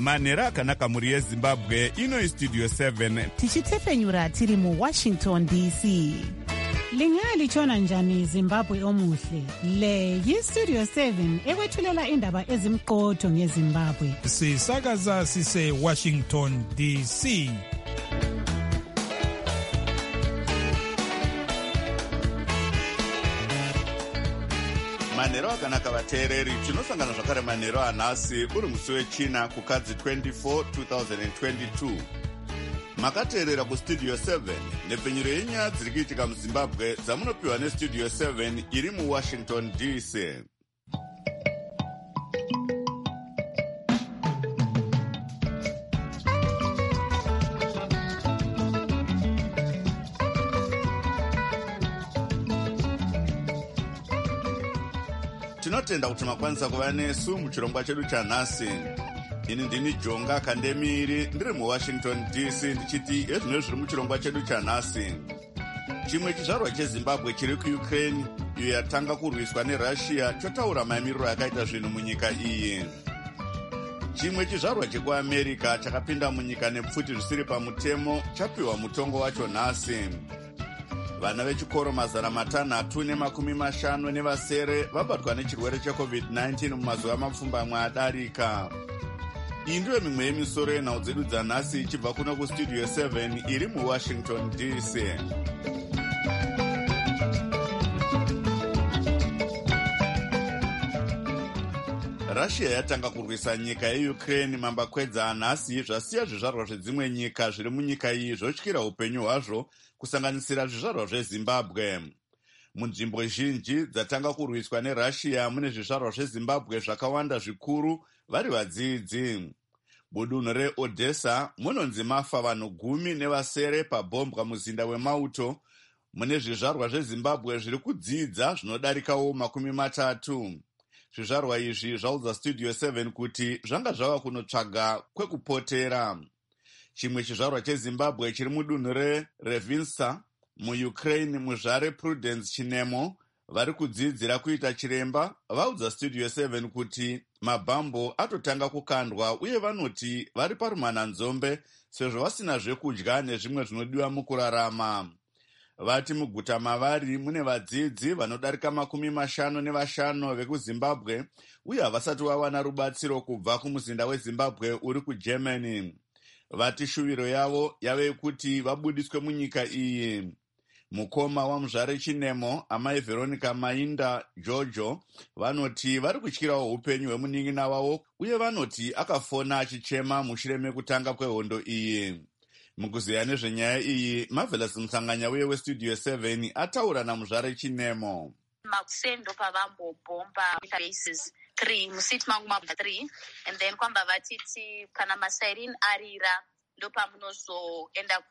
manhero akanaka mhuri yezimbabwe. Ino istudio 7 tichitefenyura tiri muWashington DC. Lingalitshona njani Zimbabwe omuhle? Le yistudio 7 ekwethulela indaba ezimqotho ngeZimbabwe. Sisakaza sise Washington DC. manhero akanaka vateereri. Tinosangana zvakare manhero anhasi uri musi wechina kukadzi 24 2022. Makateerera kustudio 7 nepfenyuro yenyaya dziri kuitika muzimbabwe dzamunopiwa nestudio 7 iri muWashington DC. Tinotenda kuti makwanisa kuva nesu muchirongwa chedu chanhasi. Ini ndini Jonga Kandemiri ndiri muWashington DC ndichiti ezvino zviri muchirongwa chedu chanhasi. Chimwe chizvarwa cheZimbabwe chiri kuUkraine iyo yatanga kurwiswa neRussia chotaura mamiriro akaita zvinhu munyika iyi. Chimwe chizvarwa chekuAmerica chakapinda munyika nepfuti zvisiri pamutemo chapiwa mutongo wacho nhasi. Vana vechikoro 550 nevasere vabatwa nechirwere cheCovid-19 mumazuva mapfumbamwe adarika. Iyi ndiyo mimwe yemisoro yenhau dzedu dzanhasi ichibva kuno kustudio 7 iri muWashington DC. Russia yatanga kurwisa nyika yeUkraine mambakwedza anhasi zvasiya zvizvarwa zvedzimwe nyika zviri munyika iyi zvotyira upenyu hwazvo kusanganisira zvizvarwa zveZimbabwe. Munzvimbo zhinji dzatanga kurwiswa neRussia mune zvizvarwa zveZimbabwe zvakawanda zvikuru vari vadzidzi. Mudunhu reOdessa munonzi mafa vanhu 10 nevasere pabhombwa muzinda weMauto. Mune zvizvarwa zveZimbabwe zviri kudzidza zvinodarikawo 30. Zvizvarwa izvi zvaudza studio 7 kuti zvanga zvava kunotsvaga kwekupotera. Chimwe chizvarwa cheZimbabwe chiri mudunhu reRevinska muUkraine muzvare Prudence Chinemo vari kudzidzira kuita chiremba vaudza studio 7 kuti mabhambo atotanga kukandwa uye vanoti vari parumananzombe sezvo vasina zvekudya nezvimwe zvinodiwa mukurarama. Vati muguta mavari mune vadzidzi vanodarika 55 vekuZimbabwe uye havasati vawana rubatsiro kubva kumuzinda weZimbabwe uri kuGermany. Vati shuviro yavo yave yekuti vabudiswe munyika iyi. Mukoma wamuzvare Chinemo, amai Veronica Mainda Jojo, vanoti vari kutyirawo upenyu hwemunin'ina wavo uye vanoti akafona achichema mushure mekutanga kwehondo iyi. Mukuzeya nezvenyaya iyi, Marvelous Msanganya uye westudio 7 ataura namuzvare Chinemo. Makusendo pavambobhomba bases 3 musiti mangu mabva 3 and then kwamba vatiti kana masiren arira ndopamunozoenda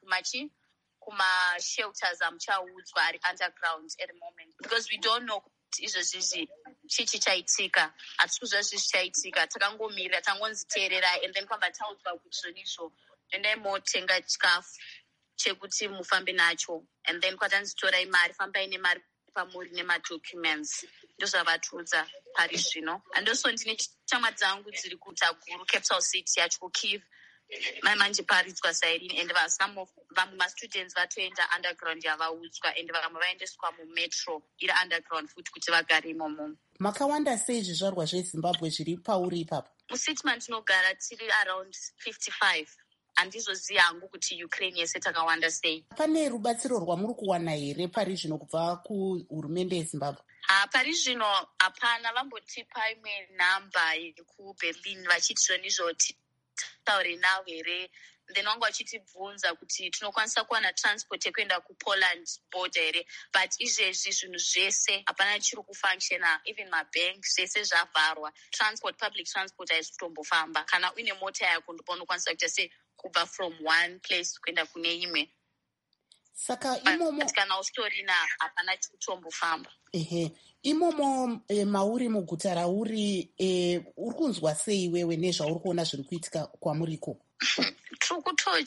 kuma-shelters amuchaudzwa ari underground at the moment because we don't know kuti izvozvizvi chichi chaitika. Hatisi kuziva zvizvi chaitika, takangomirira tangonzi teererai and then kwamba taudzwa kuti zvonizvo endai motenga chikafu chekuti mufambe nacho and then kwatanzitorai mari, fambai nemari pamuri nemadocuments. Ndozvavatiudza pari zvino. Andoso ndine chama dzangu dziri kuguta guru capital city yacho kuKyiv manje paridzwa siren and vamwe mastudents vatoenda underground yavaudzwa and vamwe vaendeswa mumetro iri underground futi kuti vagare imomo. Makawanda sei zvizvarwa zveZimbabwe zviri pauri ipapo? Musiti mandinogara tiri around 55. Handizoziva hangu kuti Ukraine yese takawanda sei. Pane rubatsiro rwamuri kuwana here pari zvino kubva kuhurumende yeZimbabwe? Pari zvino hapana. Vambotipa imwe nhamba yekuBerlin vachiti zvonizvo taure navo here, then vangu vachitibvunza kuti tinokwanisa kuwana transport yekuenda kuPoland border here, but izvezvi zvinhu zvese hapana chiri kufunctiona. Even mabank zvese zvavharwa. Public transport haisi kutombofamba. Kana uine mota yako ndipo unokwanisa kuita sei kubva from one place kuenda kune imwe. Saka imomo kana usitorina hapana chiri kutombofamba. Imomo mauri muguta rauri uri kunzwa sei wewe nezvauri kuona zviri kuitika kwamuriko? Tiri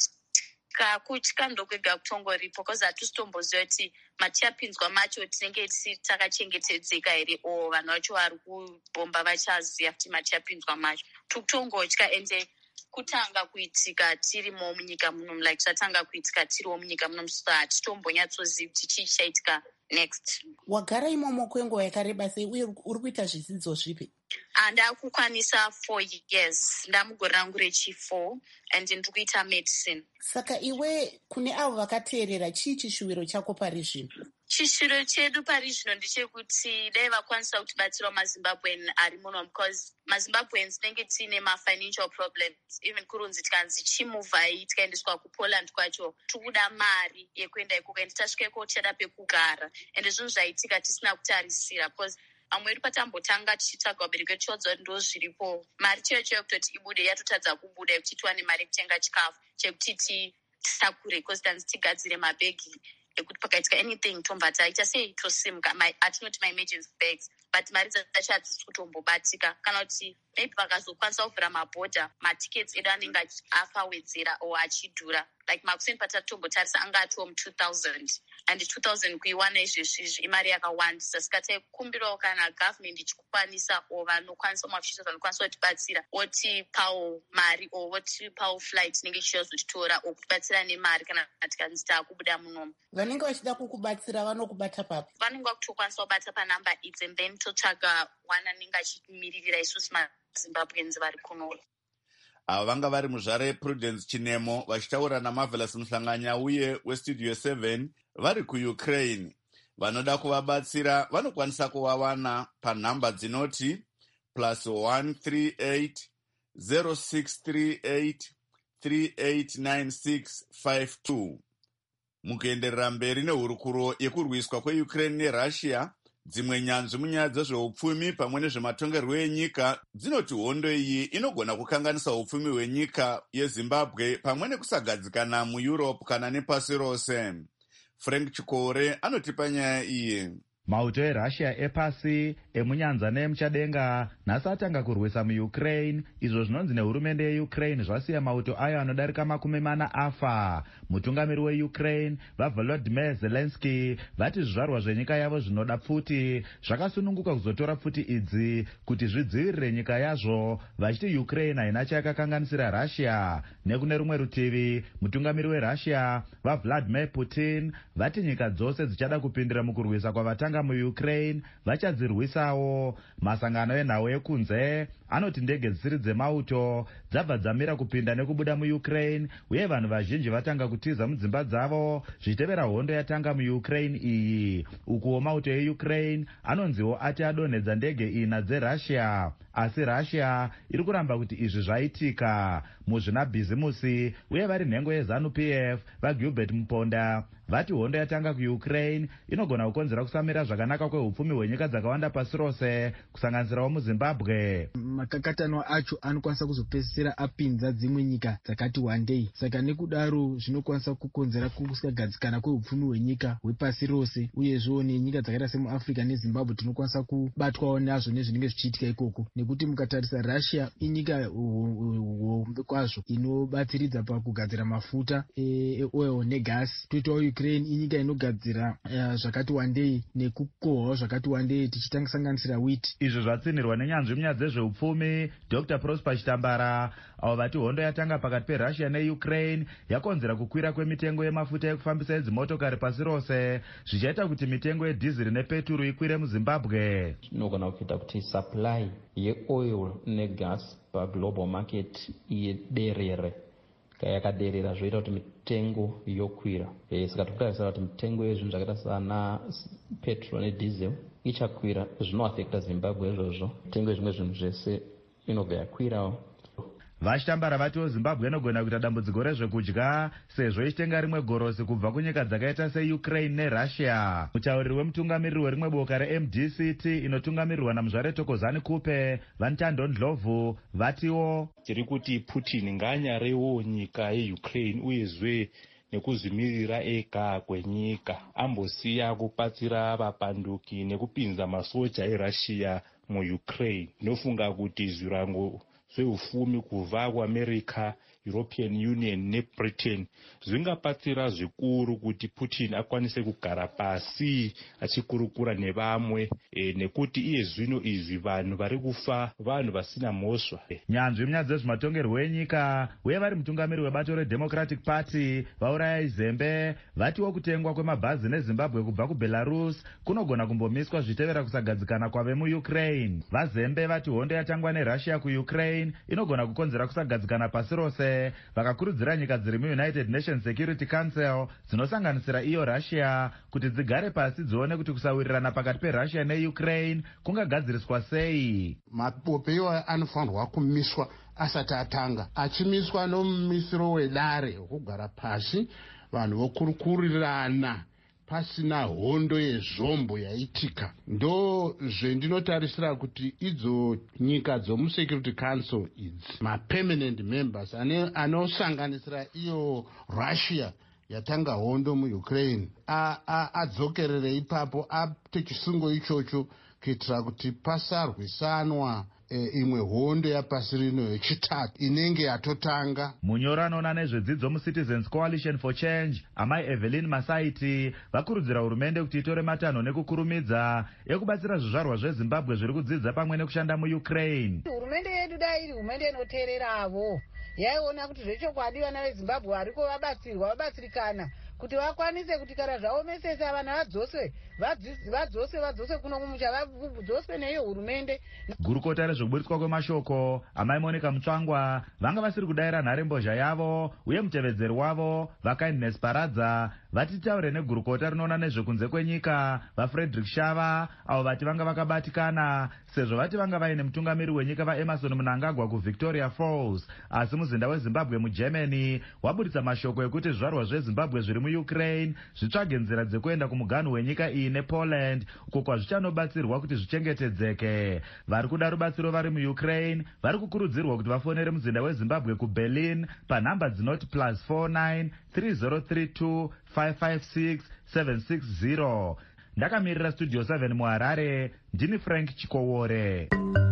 kutotya ndokwega kutongoripo because hatitomboziva kuti matichapinzwa macho tinenge takachengetedzeka here o vanhu vacho vari kubhomba vachaziva kuti matichapinzwa macho. Tiri kutongotya ende kutanga kuitika tirimo munyika muno, like zvatanga kuitika tiriwo munyika muno, so hatitombonyatsoziva kuti chii chaitika next. Wagara imomo kwenguva yakareba sei uye uri kuita zvidzidzo zvipi? Ndakukwanisa 4 years, ndamugore rangu rechi4 and ndiri kuita medicine. Saka iwe kune avo vakateerera chii chishuwiro chako pari zvino? Chishiro chedu pari zvino ndechekuti dai vakwanisa kutibatsirawo maZimbabwean ari muno, because maZimbabweans tinenge tiine mafinancial problems, even kurunzi tikanzi chimuvhai tikaendeswa kuPoland kwacho tikuda mari yekuenda ikoko, and tasvika ikoko tichada pekugara, ende zvinhu zvaitika tisina kutarisira, because amwe edu patambotanga tichitsvaga vabereki vedu tichiudza kuti ndo zviripo, mari chaiyo yekutoti ibude yatotadza kubuda, yekuti tiwane mari yekutenga chikafu, chekuti titakure, because tanzi tigadzire mabhegi ekuti pakaitika anything tombata ita sei tosimuka, atinoti ma-emergency bags, but mari dzacho hadzisi kutombobatika. Kana kuti maybe vakazokwanisa kuvhura mabhodha, matickets edu anenge akawedzera o achidhura, like makuseni patatotombotarisa anga atiwo mu2000, and 2000 kuiwana izvezvizvi imari yakawandisa. Saka taikumbirawo kana government ichikukwanisa o vanokwanisa mafishers vanokwanisa kutibatsira otipawo mari o otipawo flight inenge ichizotitora o kutibatsira nemari kana tikanzi taakubuda munomu. Vanenge vachida kukubatsira vanokubata papi? Vanenge vakutokwanisa kubata panhamba idzi, and then totsvaga wana anenge achimiririra isusu maZimbabweans vari kuno. Ava vanga vari muzvare Prudence Chinemo vachitaura naMarvelous Muhlanganya uye weStudio 7 vari kuUkraine. Vanoda kuvabatsira vanokwanisa kuvawana panhamba dzinoti +138 0638 389652. Mukuenderera mberi nehurukuro yekurwiswa kweUkraine neRussia, dzimwe nyanzvi munyaya dzezveupfumi pamwe nezvematongerwo enyika dzinoti hondo iyi inogona kukanganisa upfumi hwenyika yeZimbabwe pamwe nekusagadzikana muEurope kana nepasi rose. Frank Chikore anotipa nyaya iyi. Mauto eRussia epasi, emunyanza neemuchadenga nhasi atanga kurwisa muUkraine. Izvo zvinonzi nehurumende yeUkraine zvasiya mauto ayo anodarika 40 afa. Mutungamiri weUkraine vaVolodymyr Zelensky vati zvizvarwa zvenyika yavo zvinoda pfuti zvakasununguka kuzotora pfuti idzi kuti zvidzivirire nyika yazvo, vachiti Ukraine haina chayakakanganisira Russia. Nekune rumwe rutivi, mutungamiri weRussia vaVladimir Putin vati nyika dzose dzichada kupindira mukurwisa kwavatanga muUkraine vachadzirwisawo. Masangano enhau ekunze anoti ndege dzisiri dzemauto dzabva dzamira kupinda nekubuda muUkraine, uye vanhu vazhinji vatanga kutiza mudzimba dzavo zvichitevera hondo yatanga muUkraine iyi. Ukuwo mauto eUkraine anonziwo ati adonhedza ndege 4 dzeRussia, asi Russia iri kuramba kuti izvi zvaitika. Muzvinabhizimusi uye vari nhengo yeZanu-PF vaGilbert Muponda vati hondo yatanga kuUkraine inogona kukonzera kusamira zvakanaka kweupfumi hwenyika dzakawanda pasi rose kusanganisirawo muZimbabwe. Makakatanwa acho anokwanisa kuzopedzisira apinza dzimwe nyika dzakati wandei. Saka nekudaro zvinokwanisa kukonzera kusagadzikana kweupfumi hwenyika hwepasi rose, uyezvo nenyika dzakaita semuAfrica neZimbabwe tinokwanisa kubatwawo nazvo nezvinenge zvichiitika ikoko, nekuti mukatarisa Russia inyika hombe kwazvo inobatsiridza pakugadzira mafuta eoil negasi. Toitawo Ukraine inyika inogadzira zvakati wandei nekukohwawo zvakati wandei tichisanganisira wheat. Izvo zvatsinirwa nenyanzvi munyaya dzezveupfumi Dr. Prosper Chitambara, avo vati hondo yatanga pakati peRussia neUkraine yakonzera kukwira kwemitengo yemafuta ekufambisa edzimotokari pasi rose, zvichaita kuti mitengo yedhiziri nepeturu ikwire muZimbabwe. Zvinogona kuita kuti supply yeoil negas paglobal market iderere. Yakaderera zvoita kuti mitengo yokwira. Saka tokutarisira kuti mitengo yezvinhu zvakaita sana petrol nediesel ichakwira, zvinoafekta Zimbabwe izvozvo. Mitengo yezvimwe zvinhu zvese inobva yakwirawo. Vachitambara vatiwo Zimbabwe inogona kuita dambudziko rezvekudya sezvo ichitenga rimwe gorosi kubva kunyika dzakaita seUkraine neRussia. Mutauriri wemutungamiriri werimwe boka reMDCT inotungamirirwa naMuzvare Thokozani Kupe Vanthando Ndlovu vatiwo tiri kuti Putin ngaanyarewo nyika yeUkraine uyezve nekuzvimirira ega kwenyika, ambosiya kupatsira vapanduki nekupinza masoja eRussia muUkraine. Ndinofunga kuti zvirango zveufumi kubva kuamerica, European Union neBritain zvingabatsira zvikuru kuti Putin akwanise kugara pasi achikurukura nevamwe, nekuti iye zvino izvi vanhu vari kufa vanhu vasina mhosva. Nyanzvi munyaya dzezvematongerwo enyika uye vari mutungamiri webato reDemocratic Party vauraya Zembe vatiwo kutengwa kwemabhazi neZimbabwe kubva kuBelarus kunogona kumbomiswa zvitevera kusagadzikana kwave muUkraine. VaZembe vati hondo yatangwa neRussia kuUkraine inogona kukonzera kusagadzikana pasi rose, vakakurudzira nyika dziri muUnited Nations Security Council dzinosanganisira iyo Russia kuti dzigare pasi dzione kuti kusawirirana pakati peRussia neUkraine kungagadziriswa sei. Mapope iwayo anofanirwa kumiswa asati atanga, achimiswa nomumisiro wedare wokugara pasi vanhu vokurukurirana pasina hondo yezvombo yaitika. Ndo zvendinotarisira kuti idzo nyika dzomuSecurity Council idzi mapermanent members anosanganisira iyo Russia yatanga hondo muUkraine adzokerere ipapo apite chisungo ichocho kuitira kuti pasarwisanwa imwe hondo yapasi rino yechitatu inenge yatotanga. Munyori anoona nezvedzidzo muCitizens Coalition for Change amai Evelyn Masaiti vakurudzira hurumende kuti itore matanho nekukurumidza ekubatsira zvizvarwa zveZimbabwe zviri kudzidza pamwe nekushanda muUkraine. Hurumende yedu dai iri hurumende inoteereravo yaiona kuti zvechokwadi vana veZimbabwe variko vabatsirikana kuti vakwanise kuti kana zvaomesesa vana vadzose kuno kumusha vadzoswe neiyo hurumende. Gurukota rezvekuburitswa kwemashoko amai Monica Mutsvangwa vanga vasiri kudayira nharembozha yavo uye mutevedzeri wavo vaKindness Paradza vatitaure negurukota rinoona nezvekunze kwenyika vaFrederick Shava avo vati vanga vakabatikana sezvo vati vanga vaine mutungamiri wenyika vaEmerson Mnangagwa kuVictoria Falls, asi muzinda weZimbabwe muGermany waburitsa mashoko ekuti zvizvarwa zveZimbabwe zviri muUkraine zvitsvage nzira dzekuenda kumuganhu wenyika iyi nePoland uko kwazvichanobatsirwa kuti zvichengetedzeke. Vari kuda rubatsiro vari muUkraine vari kukurudzirwa kuti vafonere muzinda weZimbabwe kuBerlin panhamba dzinoti +49 3032 556 760. Ndakamirira Studio 7 muHarare, ndini Frank Chikowore.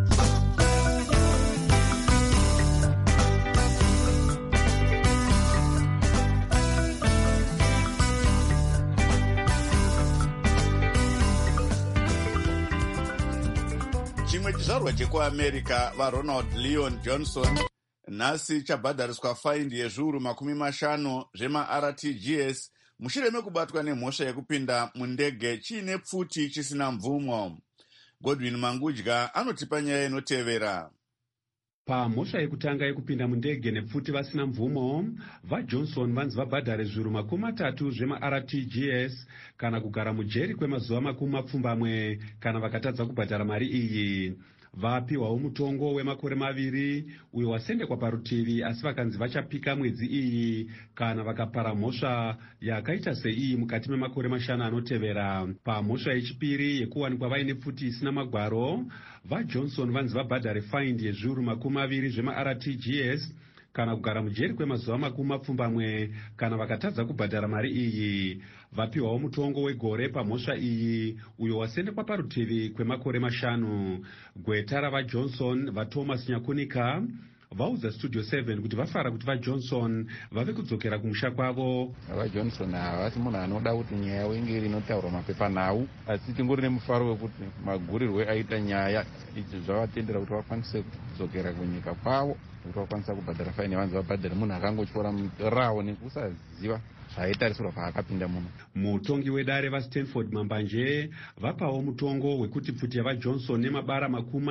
Chimwe chizvarwa chekuAmerica vaRonald Leon Johnson nhasi chabhadhariswa faindi yezviuru 50 zvemaRTGS mushure mekubatwa nemhosva yekupinda mundege chiine pfuti chisina mvumo. Godwin Mangudya anotipa nyaya inotevera. Pamhosva yekutanga yekupinda mundege nepfuti vasina mvumo, vaJohnson vanzi vabhadhare zviuru 30 zvemaRTGS kana kugara mujeri kwemazuva 20 kana vakatadza kubhadhara mari iyi. Vapiwawo mutongo wemakore 2 uyo wasendekwa parutivi, asi vakanzi vachapika mwedzi iyi kana vakapara mhosva yakaita seiyi mukati memakore 5 anotevera. Pamhosva yechipiri yekuwanikwa vaine pfuti isina magwaro, vaJohnson vanzi vabhadhare faindi yezviuru 20 zvemaRTGS kana kugara mujeri kwemazuva 20 kana vakatadza kubhadhara mari iyi. Vapiwawo mutongo wegore pamhosva iyi uyo wasendekwa parutivi kwemakore 5. Gweta ravaJohnson vaThomas Nyakunika vaudza Studio 7 kuti vafara kuti vaJohnson vave kudzokera kumusha kwavo. VaJohnson havasi munhu anoda kuti nyaya yavo inge inotaurwa mapepanhau, asi tingori nemufaro wekuti magurirwe aita nyaya idzi zvavatendera kuti vakwanise kudzokera kunyika kwavo, kuti vakwanisa kubhadhara faini yavanzi vabhadhare munhu akangotyora rawo nekusaziva zvaitarisirwa paakapinda muno. Mutongi wedare vaStanford Mambanje vapawo mutongo wekuti pfuti yavaJohnson nemabara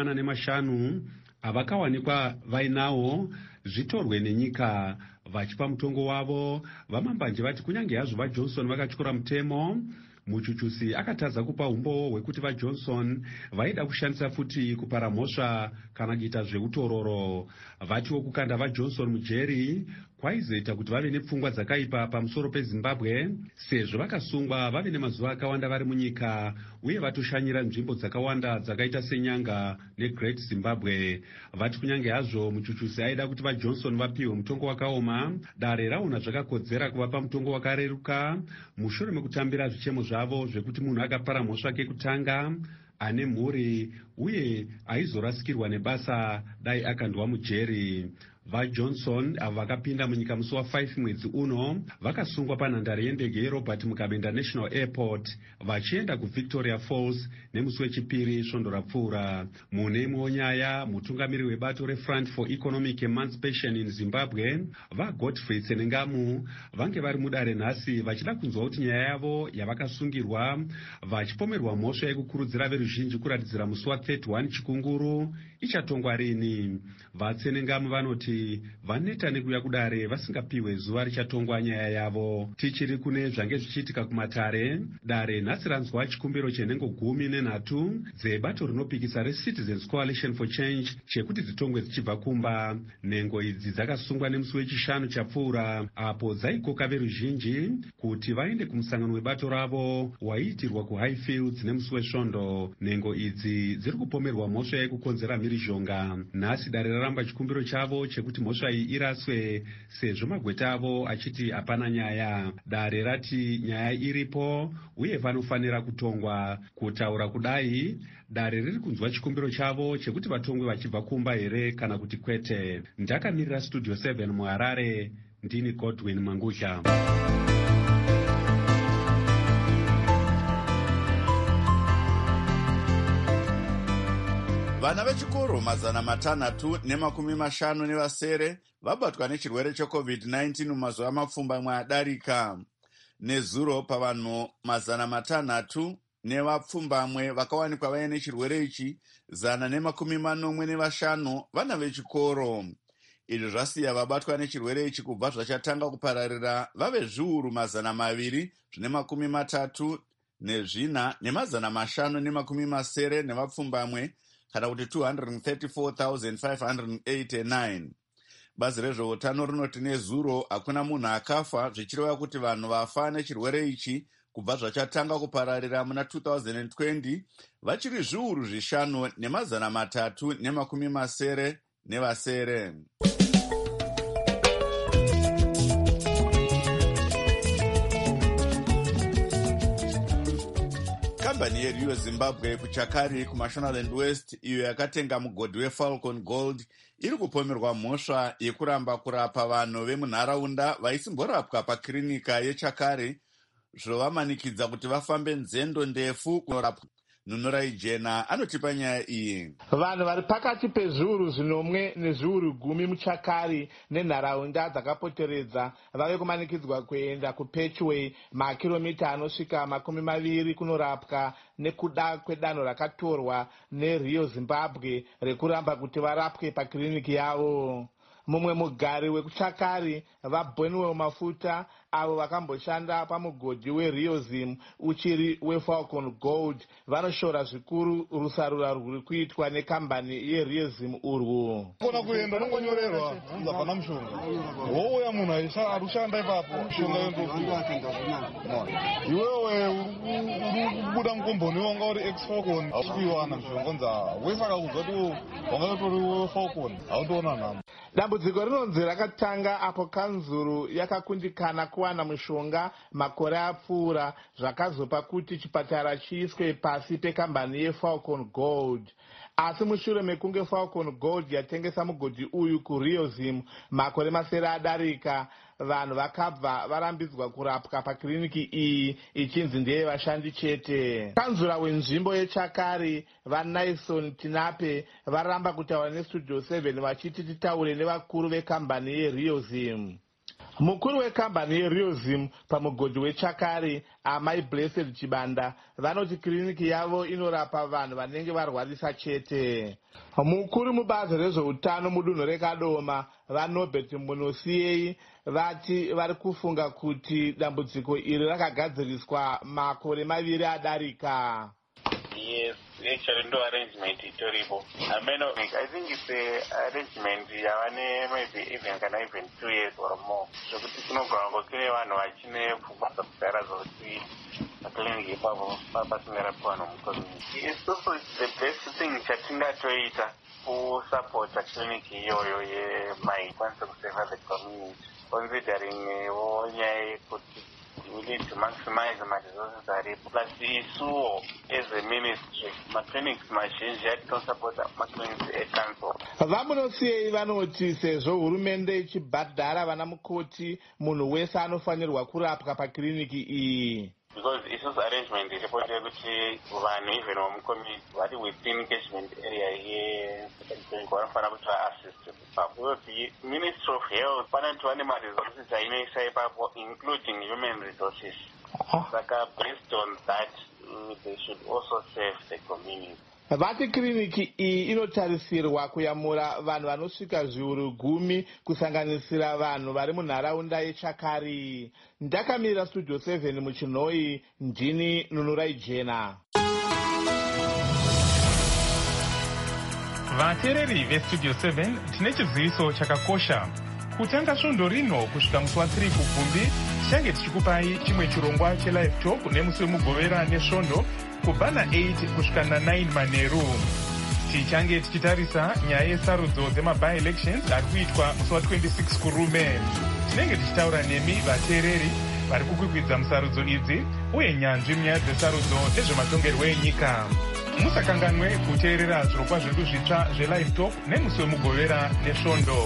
45 avakawanikwa vainawo zvitorwe nenyika. Vachipa mutongo wavo, vaMambanje vati kunyange hazvo vaJohnson vakatyora mutemo, muchuchusi akatadza kupa umbo hwekuti vaJohnson vaida kushandisa futi kupara mhosva kana kuita zveutororo. Vatiwo kukanda vaJohnson mujeri kwaizoita kuti vave nepfungwa dzakaipa pamusoro peZimbabwe, sezvo vakasungwa vave nemazuva akawanda vari munyika uye vatoshanyira nzvimbo dzakawanda dzakaita senyanga neGreat Zimbabwe. Vati kunyange hazvo muchuchusi aida kuti vaJohnson vapiwe mutongo wakaoma, dare raona zvakakodzera kuvapa mutongo wakareruka mushure mekutambira zvichemo zvavo zvekuti munhu akapara mhosva kekutanga ane mhuri uye aizorasikirwa nebasa dai akandwa mujeri. VaJohnson avo vakapinda munyika musi wa5 mwedzi uno vakasungwa panhandare yendege yeRobert Mugabe International Airport vachienda kuVictoria Falls nemusi wechipiri svondo rapfuura. Mune imwewo nyaya, mutungamiri webato reFront for Economic Emancipation in Zimbabwe vaGodfrey Tsenengamu vange vari mudare nhasi vachida kunzwa kuti nyaya yavo yavakasungirwa vachipomerwa mhosva yekukurudzira veruzhinji kuratidzira musi wa31 chikunguru ichatongwa rini. VaTsenengamu vanoti vaneta nekuuya kudare vasingapiwe zuva richatongwa nyaya yavo. Tichiri kune zvange zvichiitika kumatare, dare nhasi ranzwa chikumbiro chenhengo 13 dzebato rinopikisa reCitizens Coalition for Change chekuti dzitongwe dzichibva kumba. Nhengo idzi dzakasungwa nemusi wechishanu chapfuura apo dzaikoka veruzhinji kuti vaende kumusangano webato ravo waiitirwa kuHighfields nemusi wesvondo. Nhengo idzi dziri kupomerwa mhosva yekukonzera mhirizhonga. Nhasi dare raramba chikumbiro chavo chekuti mhosva iyi iraswe sezvo magweta avo achiti hapana nyaya. Dare rati nyaya iripo uye vanofanira kutongwa. Kutaura kudai, dare riri kunzwa chikumbiro chavo chekuti vatongwe vachibva kumba here kana kuti kwete. Ndakamirira Studio 7 muHarare, ndini Godwin Mangudla. Vana vechikoro 650 vabatwa nechirwere cheCovid-19 mumazuva mapfumbamwe adarika. Nezuro pavanhu 650 vakawanikwa vaine chirwere ichi, 145 vana vechikoro. Izvi zvasiya vabatwa nechirwere ichi kubva zvachatanga kupararira vave zviuru 234 nevapfumbamwe kana kuti 234,589. Bazi rezveutano rinoti nezuro hakuna munhu akafa, zvichireva kuti vanhu vafa nechirwere ichi kubva zvachatanga kupararira muna 2020 vachiri zviuru 5,370. Kambani yeRio Zimbabwe kuChakari kuMashonaland West, iyo yakatenga mugodhi weFalcon Gold, iri kupomerwa mhosva yekuramba kurapa vanhu vemunharaunda vaisimborapwa pakirinika yeChakari, zvovamanikidza kuti vafambe nzendo ndefu kunorapwa. Nunurai Jena anotipa nyaya iyi. Vanhu vari pakati pezviuru 10 nezviuru 10 muChakari nenharaunda dzakapoteredza vave kumanikidzwa kuenda kuPatchway, makiromita anosvika 20 kunorapwa nekuda kwedanho rakatorwa neRio Zimbabwe rekuramba kuti varapwe pakiriniki yavo. Mumwe mugari wekuChakari, vaBonwell Mafuta, avo vakamboshanda pamugodhi weRio Zim uchiri weFalcon Gold, vanoshora zvikuru rusarura rwuri kuitwa nekambani yeRio Zim urwu. Kona kuenda nongonyorerwa unza pana mushonga. Wouya munhu arushanda ipapo mushonga yendofika. Iwewe uri kubuda mukomboni wanga uri ex-Falcon, haukuiwana mushonga unza wesaka kuzwa kuti wanga utori weFalcon, hautoona nhamo. Dambudziko rinonzi rakatanga apo kanzuru yakakundikana kuwana mushonga makore apfuura, zvakazopa kuti chipatara chiiswe pasi pekambani yeFalcon Gold. Asi mushure mekunge Falcon Gold yatengesa mugodhi uyu kuRio Zim makore masere adarika, vanhu vakabva varambidzwa kurapwa pakiriniki iyi ichinzi ndeye vashandi chete. Kanzura wenzvimbo yeChakari, vaNaison Tinape, varamba kutaura neStudio 7 vachiti titaure nevakuru vekambani yeRio Zim. Mukuru wekambani yeRio Zim pamugodhi weChakari, Amai Blessed Chibanda, vanoti kiriniki yavo inorapa vanhu vanenge varwarisa chete. Mukuru mubazi rezveutano mudunhu reKadoma, vaNobert Munosiyei, vati vari kufunga kuti dambudziko iri rakagadziriswa makore 2 adarika. Yes, actually no arrangement itoripo. I think it's a arrangement yavane maybe even 2 years or more. So kuti kunogona kune vanhu vachine pfungwa kugara zoti clinic ipapo pasingarapwa nomucommunity. It's also the best thing chatingatoita kusapota clinic iyoyo yemai kwanise kuseva the community, considering nyaya yekuti we need to maximize ma-resources aripo. Plus isuwo as a ministry, maclinics mazhinji atinosapota maclinics ecouncil. Vamunosiyei vanoti sezvo hurumende ichibhadhara vana mukoti munhu wese anofanirwa kurapwa pakiriniki iyi? Because isusu arrangement iripo ndeyekuti vanhu even vamucommunity vari within catchment area yeclinic vanofanira kuti vaassist ipapo. Because Ministry of Health vanoti vane ma-resources ainoisa ipapo including human resources. Saka based on that they should also save the community. Vati kiriniki iyi inotarisirwa kuyamura vanhu vanosvika zviuru 10 kusanganisira vanhu vari munharaunda yeChakari. Ndakamirira Studio 7 muChinoi, ndini Nunurai Jena. Vateereri veStudio 7 tine chiziviso chakakosha. Kutanga svondo rino kusvika musi wa3 kubvumbi tichange tichikupai chimwe chirongwa chelive talk nemusi wemugovera nesvondo kubhana 8 kusvika na9 manheru. Tichange tichitarisa nyaya yesarudzo dzema-by-elections ari kuitwa musi wa26 kurume. Tinenge tichitaura nemi vateereri vari kukwikwidza musarudzo idzi uye nyanzvi munyaya dzesarudzo nezvematongerwo enyika. Musakanganwe kuteerera zvirongwa zvedu zvitsva zvelive talk nemusi wemugovera nesvondo.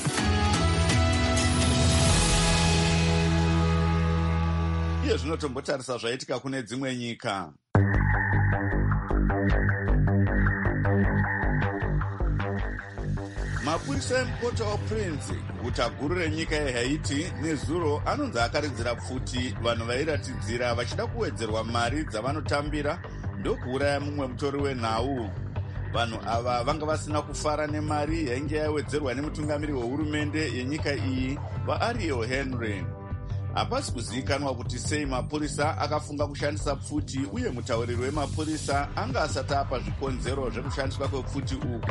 Iye zvinotombotarisa zvaitika kune dzimwe nyika. Mapurisa emupota waPrince, guta guru renyika yeHaiti, nezuro anonzi akaridzira pfuti vanhu vairatidzira vachida kuwedzerwa mari dzavanotambira ndokuuraya mumwe mutori wenhau. Vanhu ava vanga vasina kufara nemari yainge yawedzerwa nemutungamiri wehurumende yenyika iyi, vaAriel Henry. Hapasi kuzivikanwa kuti sei mapurisa akafunga kushandisa pfuti uye mutauriri wemapurisa anga asati apa zvikonzero zvekushandiswa kwepfuti uku.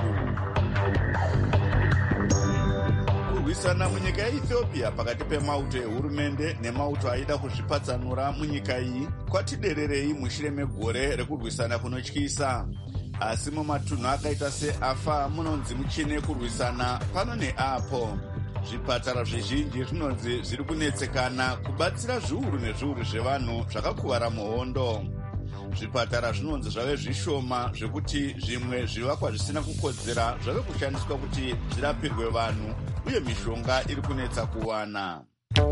Kurwisana munyika yeEthiopia pakati pemauto ehurumende nemauto aida kuzvipatsanura munyika iyi kwati dererei mushure megore rekurwisana kunotyisa. Asi mumatunhu akaita seAfar munonzi muchine kurwisana pano neapo. Zvipatara zvizhinji zvinonzi zviri kunetsekana kubatsira zviuru nezviuru zvevanhu zvakakuvara muhondo. Zvipatara zvinonzi zvave zvishoma zvekuti zvimwe zvivakwa zvisina kukodzera zvave kushandiswa kuti zvirapirwe vanhu uye mishonga iri kunetsa kuwana.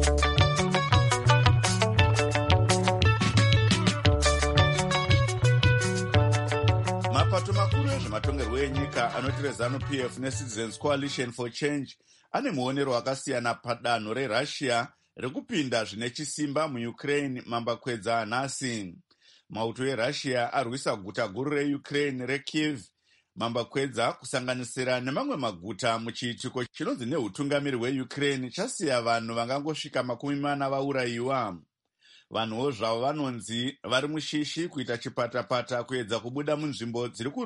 Mapato makuru ezvematongerwo enyika anoti REZANU-PF neCitizens Coalition for Change ane muonero wakasiyana padanho reRussia rekupinda zvine chisimba muUkraine mambakwedza nhasi. Mauto eRussia arwisa guta guru reUkraine reKyiv mambakwedza kusanganisira nemamwe maguta muchiitiko chinonzi neutungamiri hweUkraine chasiya vanhu vangangosvika 40 vaurayiwa. Vanhuwo zvavo vanonzi vari mushishi kuita chipatapata kuedza kubuda munzvimbo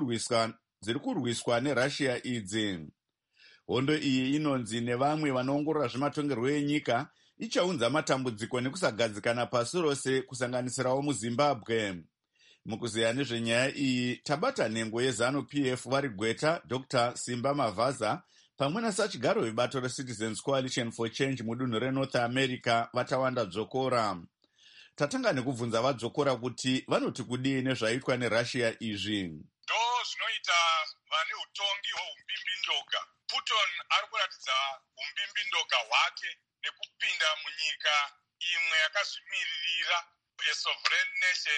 dziri kurwiswa neRussia idzi. Hondo iyi inonzi nevamwe vanoongorora zvematongerwo enyika ichaunza matambudziko nekusagadzikana pasi rose kusanganisirawo muZimbabwe. Mukuzeya nezvenyaya iyi tabata nhengo yeZANU-PF vari Gweta Dr. Simba Mavaza pamwe nasachigaro vebato reCitizens Coalition for Change mudunhu reNorth America vatawanda Dzokora. Tatanga nekubvunza vadzokora kuti vanoti kudii nezvaitwa neRussia izvi. Ndo zvinoita vane utongi hweumbimbi-ndoga. Putin ari kuratidza umbimbindoga hwake nekupinda munyika imwe yakazvimiririra, a sovereign nation,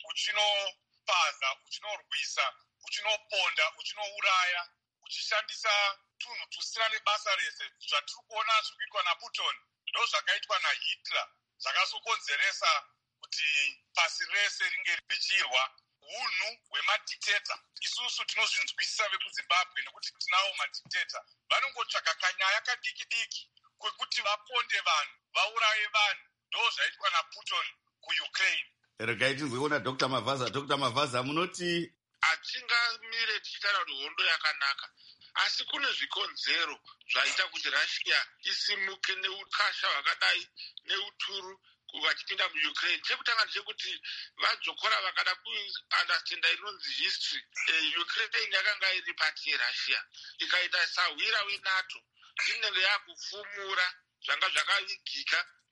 uchinopaza, uchinorwisa, uchinoponda, uchinouraya, uchishandisa tunhu tusina nebasa rese. Zvatiri kuona zviri kuitwa naPutin ndo zvakaitwa naHitler, zvakazokonzeresa kuti pasi rese ringe richirwa hunhu hwemadhikiteta. Isusu tinozvinzwisisa vekuZimbabwe nekuti tinawo madhikiteta. Vanongotsvaka kanyaya kadiki diki kwekuti vaponde vanhu, vauraye vanhu. Ndo zvaitwa naPutin kuUkraine. Regai tinzweona Dr. Mavaza. Dr. Mavaza, munoti hatingamire tichitaura kuti hondo yakanaka, asi kune zvikonzero zvaita kuti Russia isimuke neukasha hwakadai neuturu vachipinda muUkraine. Chekutanga ndechekuti vadzokora vakada kuandastenda inonzi history. Ukraine yakanga iri pati yeRussia, ikaita sahwira weNATO, inenge yakufumura zvanga zvakaigika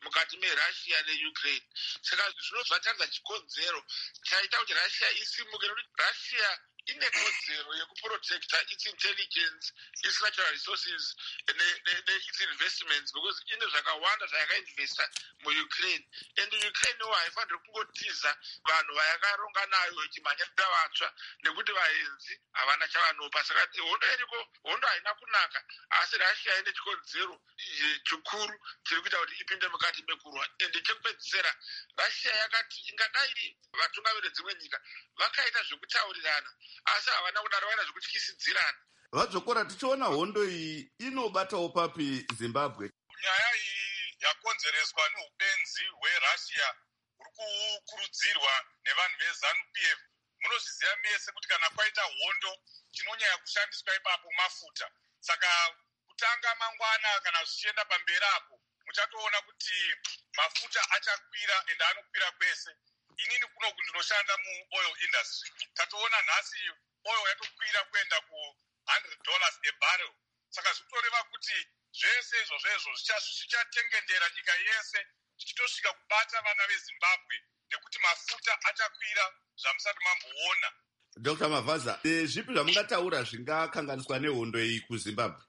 mukati merussia neukraine. Saka zvino zvataridza chikonzero chaita kuti russia isimuke, nekuti russia ine kodzero yekuprotecta its intelligence, its natural resources its investments, because ine zvakawanda zvayakainvesta muukraine. And ukraine haifaniri kungotiza vanhu vayakaronga nayo ichimhanyira vatsva nekuti vaenzi havana chavanopa. Saka hondo iriko, hondo haina kunaka, asi russia ine chikonzero chikuru chiri kuita kuti ipinde mukati mekurwa. And chekupedzisira, russia yakati ingadai vatungamiri dzimwe nyika vakaita zvekutaurirana asi havana kudaro, vaina zvekutyisidzirana. Vadzokora, tichiona hondo iyi inobatawo papi Zimbabwe. Nyaya iyi yakonzereswa neupenzi hwerussia huri kukurudzirwa nevanhu veZANU-PF. Munozviziva mese kuti kana kwaita hondo chinonyanya kushandiswa ipapo mafuta. Saka kutanga mangwana kana zvichienda pamberi apo muchatoona kuti mafuta achakwira, ende anokwira kwese. Inini kuno ndinoshanda muoil industry. Tatoona nhasi oil yatokwira kuenda ku$100 a barrel. Saka zvitoreva kuti zvese izvozvo zvichatengendera nyika yese, tichitosvika kubata vana veZimbabwe nekuti mafuta achakwira zvamusati mamboona. Dr. Mavaza, zvipi zvamungataura zvingakanganiswa nehondo iyi kuZimbabwe?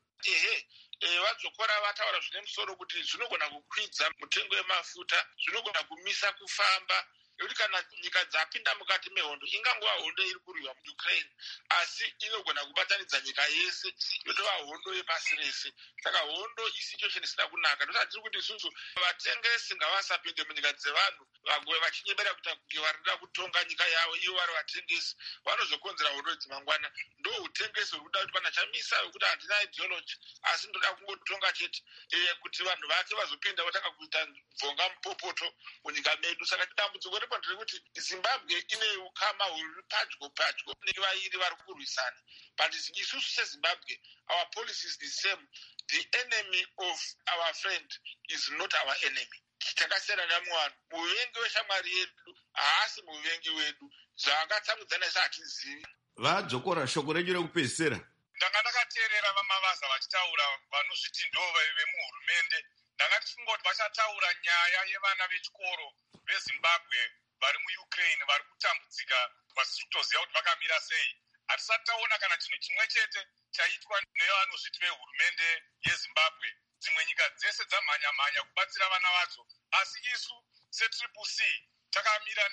Vadzokora vataura zvine musoro kuti zvinogona kukwidza mutengo wemafuta, zvinogona kumisa kufamba, nekuti kana nyika dzapinda mukati mehondo, ingangova hondo iri kurwiwa muukraine, asi inogona kubatanidza nyika yese yotova hondo yepasi rese. Saka hondo isituation isina kunaka. Ndosatiri kuti isusu vatengesi ngavasapinde munyika dzevanhu vagove vachinyemera kuita kunge varida kutonga nyika yavo, ivo vari vatengesi vanozokonzera hondo dzimangwana. Ndo utengesi huri kuda kuti pana chamisa wekuti handina ideology asi ndoda kungotonga chete kuti vanhu vake vazopinda votanga kuita mvonga mupopoto munyika medu. Saka dambudziko ripo nderekuti Zimbabwe ine ukama huri padyo nevairi vari kurwisana, but isusu seZimbabwe our policy is the same. The enemy of our friend is not our enemy. Takasiyana namuvanhu, muvengi weshamwari yedu haasi muvengi wedu. Zvakatsamwidzana isa hatizivi. Vadzokora, shoko renyu rekupedzisira. Ndanga ndakateerera vaMavaza vachitaura vanozviti ndo vemuhurumende. Ndanga ndichingoti vachataura nyaya yevana vechikoro veZimbabwe vari muUkraine vari kutambudzika, vasiri kutoziva kuti vakamira sei. Hatisati taona kana chinhu chimwe chete chaitwa nevanozviti vehurumende yeZimbabwe. Dzimwe nyika dzese dzamhanya-mhanya kubatsira vana vadzo, asi isu seTCCC takamira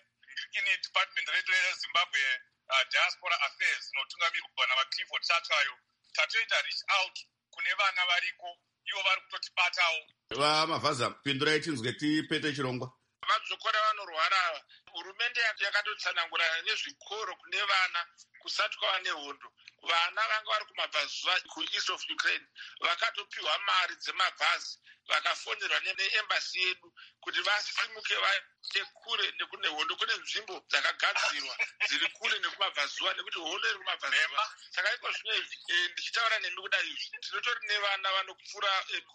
in Department redu reZimbabwe Diaspora Affairs inotungamirwa navaClifford Chatayo, tatoita reach out kune vana variko, ivo vari kutotibatawo. VaMavaza, pindurai tinzwe tipete chirongwa. Vadzokora vanorwara, hurumende yakatotsanangurana nezvikoro kune vana kusati kwava nehondo. Vana vanga vari kumabvazuva kueast of Ukraine vakatopiwa mari dzemabhazi, vakafonerwa neembasi yedu kuti vasimuke vaende kure nekune hondo. Kune nzvimbo dzakagadzirwa dziri kure nekumabvazuva nekuti hondo iri kumabvazuva. Saka iko zvinezvi ndichitaura nemi kudai izvi tinotori nevana vanopfuura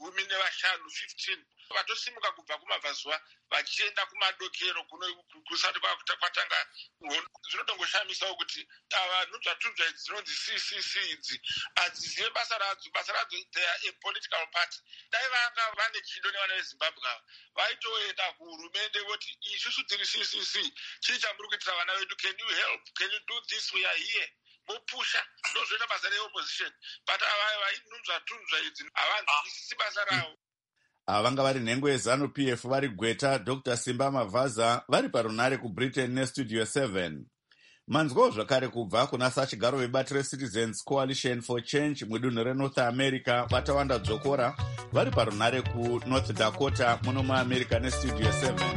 15 vatosimuka kubva kumabvazuva vachienda kumadokero kusati kwatanga hondo. Zvinotongoshamisa kuti ava nhudzvatunzva idzi dzinonzi CCC idzi hadzizive basa radzo. Basa radzo they are a political party. Dai vanga vane chido nevana veZimbabwe ava vaitoenda kuhurumende voti isusu tiri CCC, chii chamuri kuitira vana vedu, can you help, can you do this, we are here. Mopusha ndozvoita basa reopposition, but ava vainunzvatunzva idzi havanzwisisi basa ravo. Vanga vari nhengo yeZANU-PF vari Gweta, Dr. Simba Mavaza vari parunare kuBritain neStudio 7. Manzwawo zvakare kubva kuna sachigaro vebato reCitizens Coalition for Change mudunhu reNorth America vatawanda dzokora vari parunare kuNorth Dakota muno muAmerica neStudio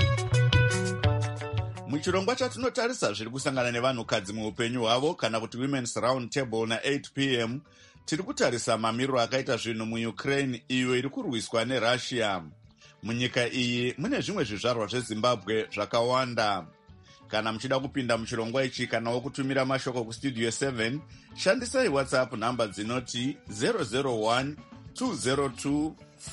7. Muchirongwa chatinotarisa zviri kusangana nevanhukadzi muupenyu hwavo kana kuti Women's Round Table na8 p.m. tiri kutarisa mamiriro akaita zvinhu muUkraine iyo iri kurwiswa neRussia. Munyika iyi mune zvimwe zvizvarwa zveZimbabwe zvakawanda. Kana muchida kupinda muchirongwa ichi kana wokutumira mashoko kuStudio 7, shandisai WhatsApp namba dzinoti 001 202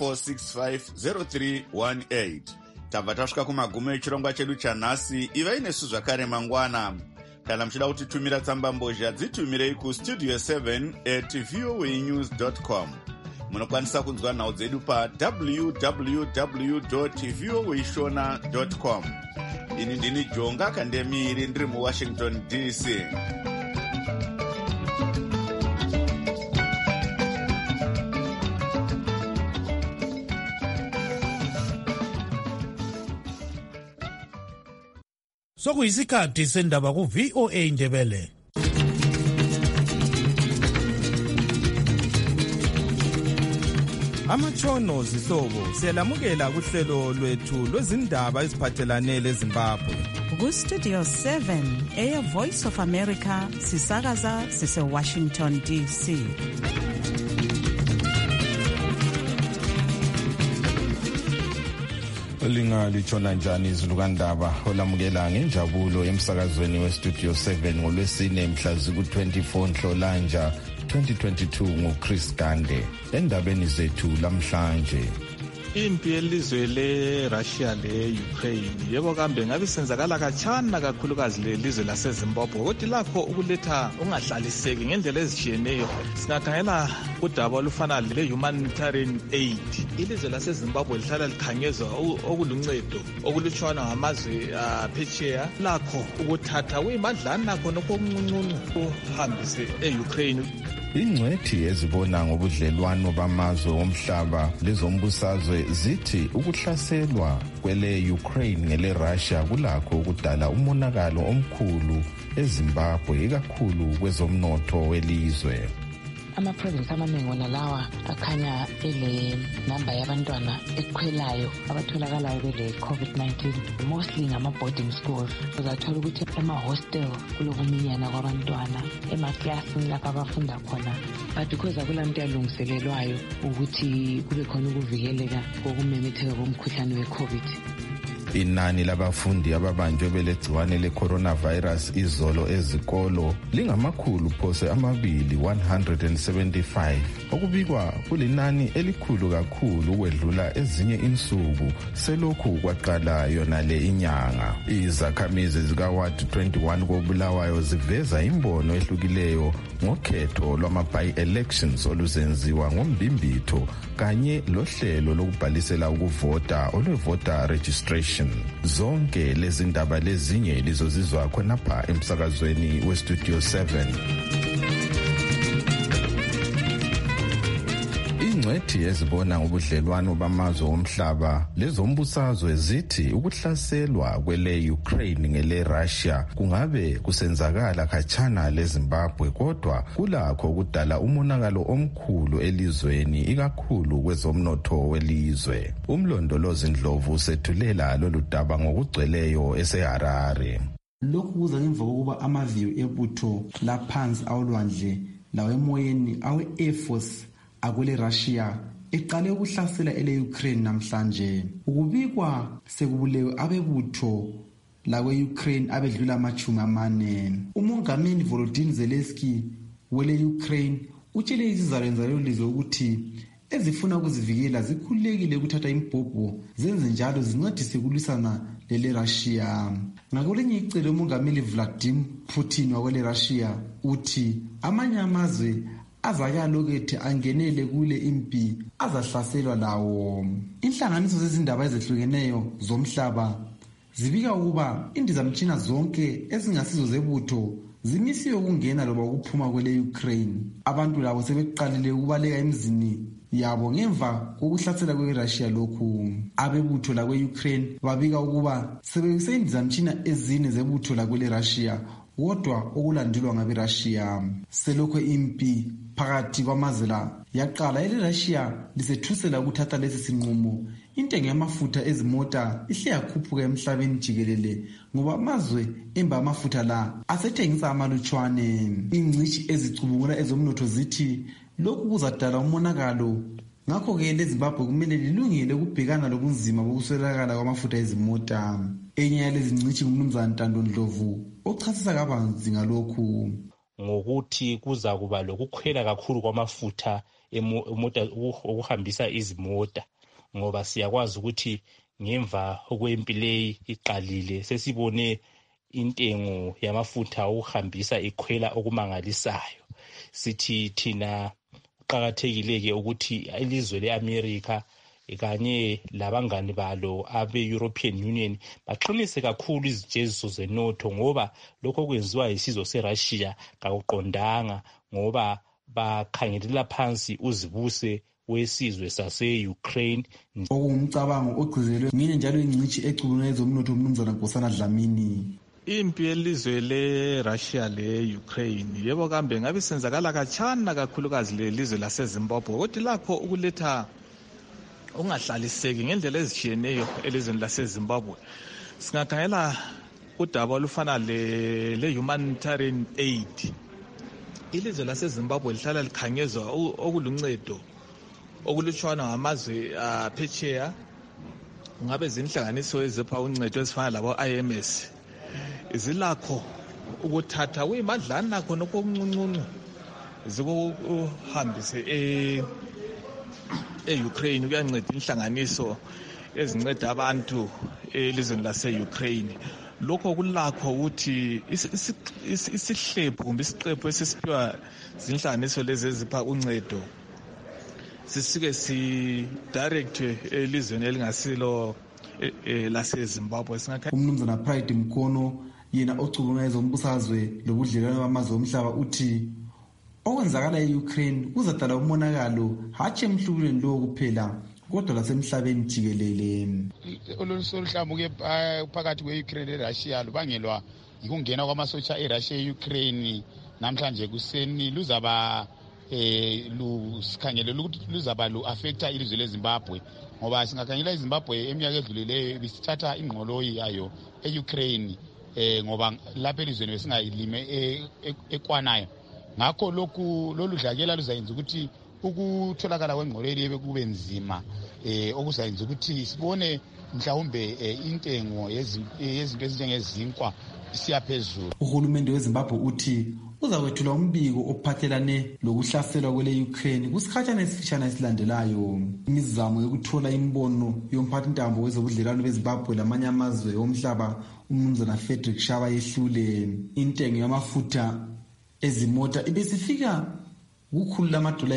465 0318. Tabva tasvika kumagumo echirongwa chedu chanhasi. Ivai nesu zvakare mangwana. Kana muchida kutitumira tsamba mbozha dzitumirei kustudio7@voanews.com. munokwanisa kunzwa nhau dzedu pa www.voashona.com. ini ndini Jonga Kandemiri ndiri muWashington DC. Sokuyisikhathi sendaba ku VOA Ndebele. Amatshono zihlobo siyalamukela kuhlelo lwethu lwezindaba eziphathelane leZimbabwe. Ku Studio 7 Air Voice of America sisakaza sise Washington DC. Lingalithona njani izilukandaba olamukela ngenjabulo emsakazweni weStudio 7 ngolwesine mhla ziku-24 Nhlolanja 2022 nguChris Gande. Endabeni zethu lamhlanje, impi yelizwe le-Russia le-Ukraine yebo kambe ngabe senzakala khatshana kakhulukazi lelizwe laseZimbabwe, kodwa lakho ukuletha ungahlaliseki ngendlela ezishiyeneyo. Singakhangela udaba olufana le-humanitarian aid. Ilizwe laseZimbabwe lihlala likhangezwa okuluncedo okulutshwana ngamazwe phetsheya, lakho ukuthatha kuyimandlana nakho nokuncuncunu uhambise e-Ukraine. ingcwethi ezibona ngobudlelwano bamazwe omhlaba lezombusazwe zithi ukuhlaselwa kwele Ukraine ngele Russia kulakho ukudala umonakalo omkhulu eZimbabwe, ikakhulu kwezomnotho welizwe. Ama-projects amaningi wona lawa akhanya ele namba yabantwana ekhwelayo abatholakalayo bele COVID-19, mostly ngama-boarding schools. Uzathola ukuthi ema-hostel kulokuminyana kwabantwana, emaklasini lapho abafunda khona, but because akulanto yalungiselelwayo ukuthi kube khona ukuvikeleka kokumemetheka komkhuhlane we-COVID. Inani labafundi ababanjwe belegciwane le-coronavirus izolo ezikolo lingamakhulu phose 175, okubikwa kulinani elikhulu kakhulu ukwedlula ezinye insuku selokhu kwaqala yona le inyanga. Izakhamizi zika-Ward 21 koBulawayo ziveza imbono ehlukileyo ngokhetho lwama-by-elections oluzenziwa ngombimbitho kanye lohlelo lokubhalisela ukuvota olwe-voter registration. Zonke lezi ndaba lezinye lizozizwa khonapha emsakazweni weStudio 7. ingcwethi ezibona ngobudlelwano bamazwe omhlaba lezombusazwe zithi ukuhlaselwa kwele Ukraine ngele Russia kungabe kusenzakala khatshana leZimbabwe, kodwa kulakho ukudala umonakalo omkhulu elizweni, ikakhulu kwezomnotho welizwe. Umlondolozi Ndlovu sethulela lolu daba ngokugcweleyo eseHarare. Lokhu kuza ngemva kokuba amaviyo ebutho laphansi awolwandle lawo emoyeni awe-Air Force akule Russia eqale ukuhlasela ele Ukraine namhlanje. Ukubikwa sekubulewe abebutho lawe Ukraine abedlula ama-40. Umongameli Volodymyr Zelensky wele Ukraine utshele izizalwane lizwe ukuthi ezifuna ukuzivikela zikhululekile ukuthatha imbhobho zenze njalo zincedise kulwisana lele Russia. Ngakolinye icele umongameli Vladimir Putin wakwele Russia uthi amanye amazwe azakalokethi angenele kule impi azahlaselwa lawo. Inhlanganiso zezindaba ezehlukeneyo zomhlaba zibika ukuba indizamtshina zonke ezingasizo zebutho zimisiwe ukungena loba ukuphuma kwele Ukraine. Abantu labo sebeqalile ukubaleka emzini yabo ngemva kokuhlasela kwe-Russia lokhu. Abebutho lakwe Ukraine babika ukuba sebeyisendizamtshina ezine zebutho lakwele Russia, kodwa okulandelwa ngabe-Russia. Selokhu impi phakathi kwamazwe la yaqala, ele-Russia lisethusela ukuthatha lesi sinqumo. Intengo yamafutha ezimota ihle yakhuphuka emhlabeni jikelele ngoba amazwe emba amafutha la asethengisa amalutshwane. Ingcitshi ezicubungula ezomnotho zithi lokhu kuzadala umonakalo. Ngakho-ke leZimbabwe kumele lilungele ukubhekana lobunzima bokuswelakala kwamafutha ezimota. Enye yalezi ngcitshi ngumnumzana Ntando Ndlovu ochasisa kabanzi ngalokhu. Ngokuthi kuza kuba lokukhwela kakhulu kwamafutha emota ukuhambisa izimota, ngoba siyakwazi ukuthi ngemva kwempi leyi iqalile sesibone intengo yamafutha ukuhambisa ikhwela okumangalisayo. Sithi thina kuqakathekile-ke ukuthi ilizwe le-America kanye labangani balo abe-European Union baqinise kakhulu izijeziso zenotho, ngoba lokho kwenziwa yisizwe seRussia kakuqondanga, ngoba bakhangelela phansi uzibuse wesizwe sase-Ukraine. Okumcabango ogcizelwe ngenye njalo ingcitshi ecubungula ezomnotho umnumzana Nkosana Dlamini. Impi yelizwe le-Russia le-Ukraine yebo kambe ngabe senzakala khatshana kakhulukazi lelizwe laseZimbabwe, kodwa lapho ukuletha ungahlaliseki ngendlela ezitshiyeneyo elizweni laseZimbabwe. Singakhangela udaba olufana le-humanitarian aid. Ilizwe laseZimbabwe lihlala likhangezwa okuluncedo okulutshwana ngamazwe aphetsheya, ngabe zinhlanganiso ezipha uncedo ezifana labo-IMS zilakho ukuthatha kuyimadlana khona okuncuncuncu zikuhambise e-Ukraine kuyanceda inhlanganiso ezinceda abantu elizweni lase-Ukraine. Lokho kulakho ukuthi isihlephu kumbe isiqephu esisiphiwa zinhlanganiso lezi ezipha uncedo sisike si-directwe elizweni elingasilo laseZimbabwe. Umnumzana Pride Mkhono yena ocubungula ezombusazwe lobudlelwano bamazwe omhlaba uthi okwenzakala e-Ukraine kuzadala umonakalo hatshi emhlubulweni lowo kuphela kodwa lasemhlabeni jikelele. Oluhlamuke phakathi kwe-Ukraine le-Russia lubangelwa yikungena kwamasotsha e-Russia e-Ukraine namhlanje kuseni luzaba lusikhangelele ukuthi luzaba lu-affecta ilizwe leZimbabwe, ngoba singakhangela iZimbabwe eminyaka edlulileyo bisithatha ingqoloyi yayo e-Ukraine ngoba lapha elizweni besingayilime ekwanayo. Ngakho lolu dlakela luzayenza ukuthi ukutholakala kwengqoloyi kube nzima, okuzayenza ukuthi sibone mhlawumbe intengo yezinto ezinjengezinkwa isiya phezulu. Uhulumende weZimbabwe uthi uzakwethula umbiko ophathelane lokuhlaselwa kwele-Ukraine kusikhatshana esifitshana esilandelayo. Imizamo yokuthola imbono yomphathintambo wezobudlelwano beZimbabwe lamanye amazwe omhlaba umnumzana Frederick Shaba yehlule. Intengo yamafutha ezimota ibesifika $100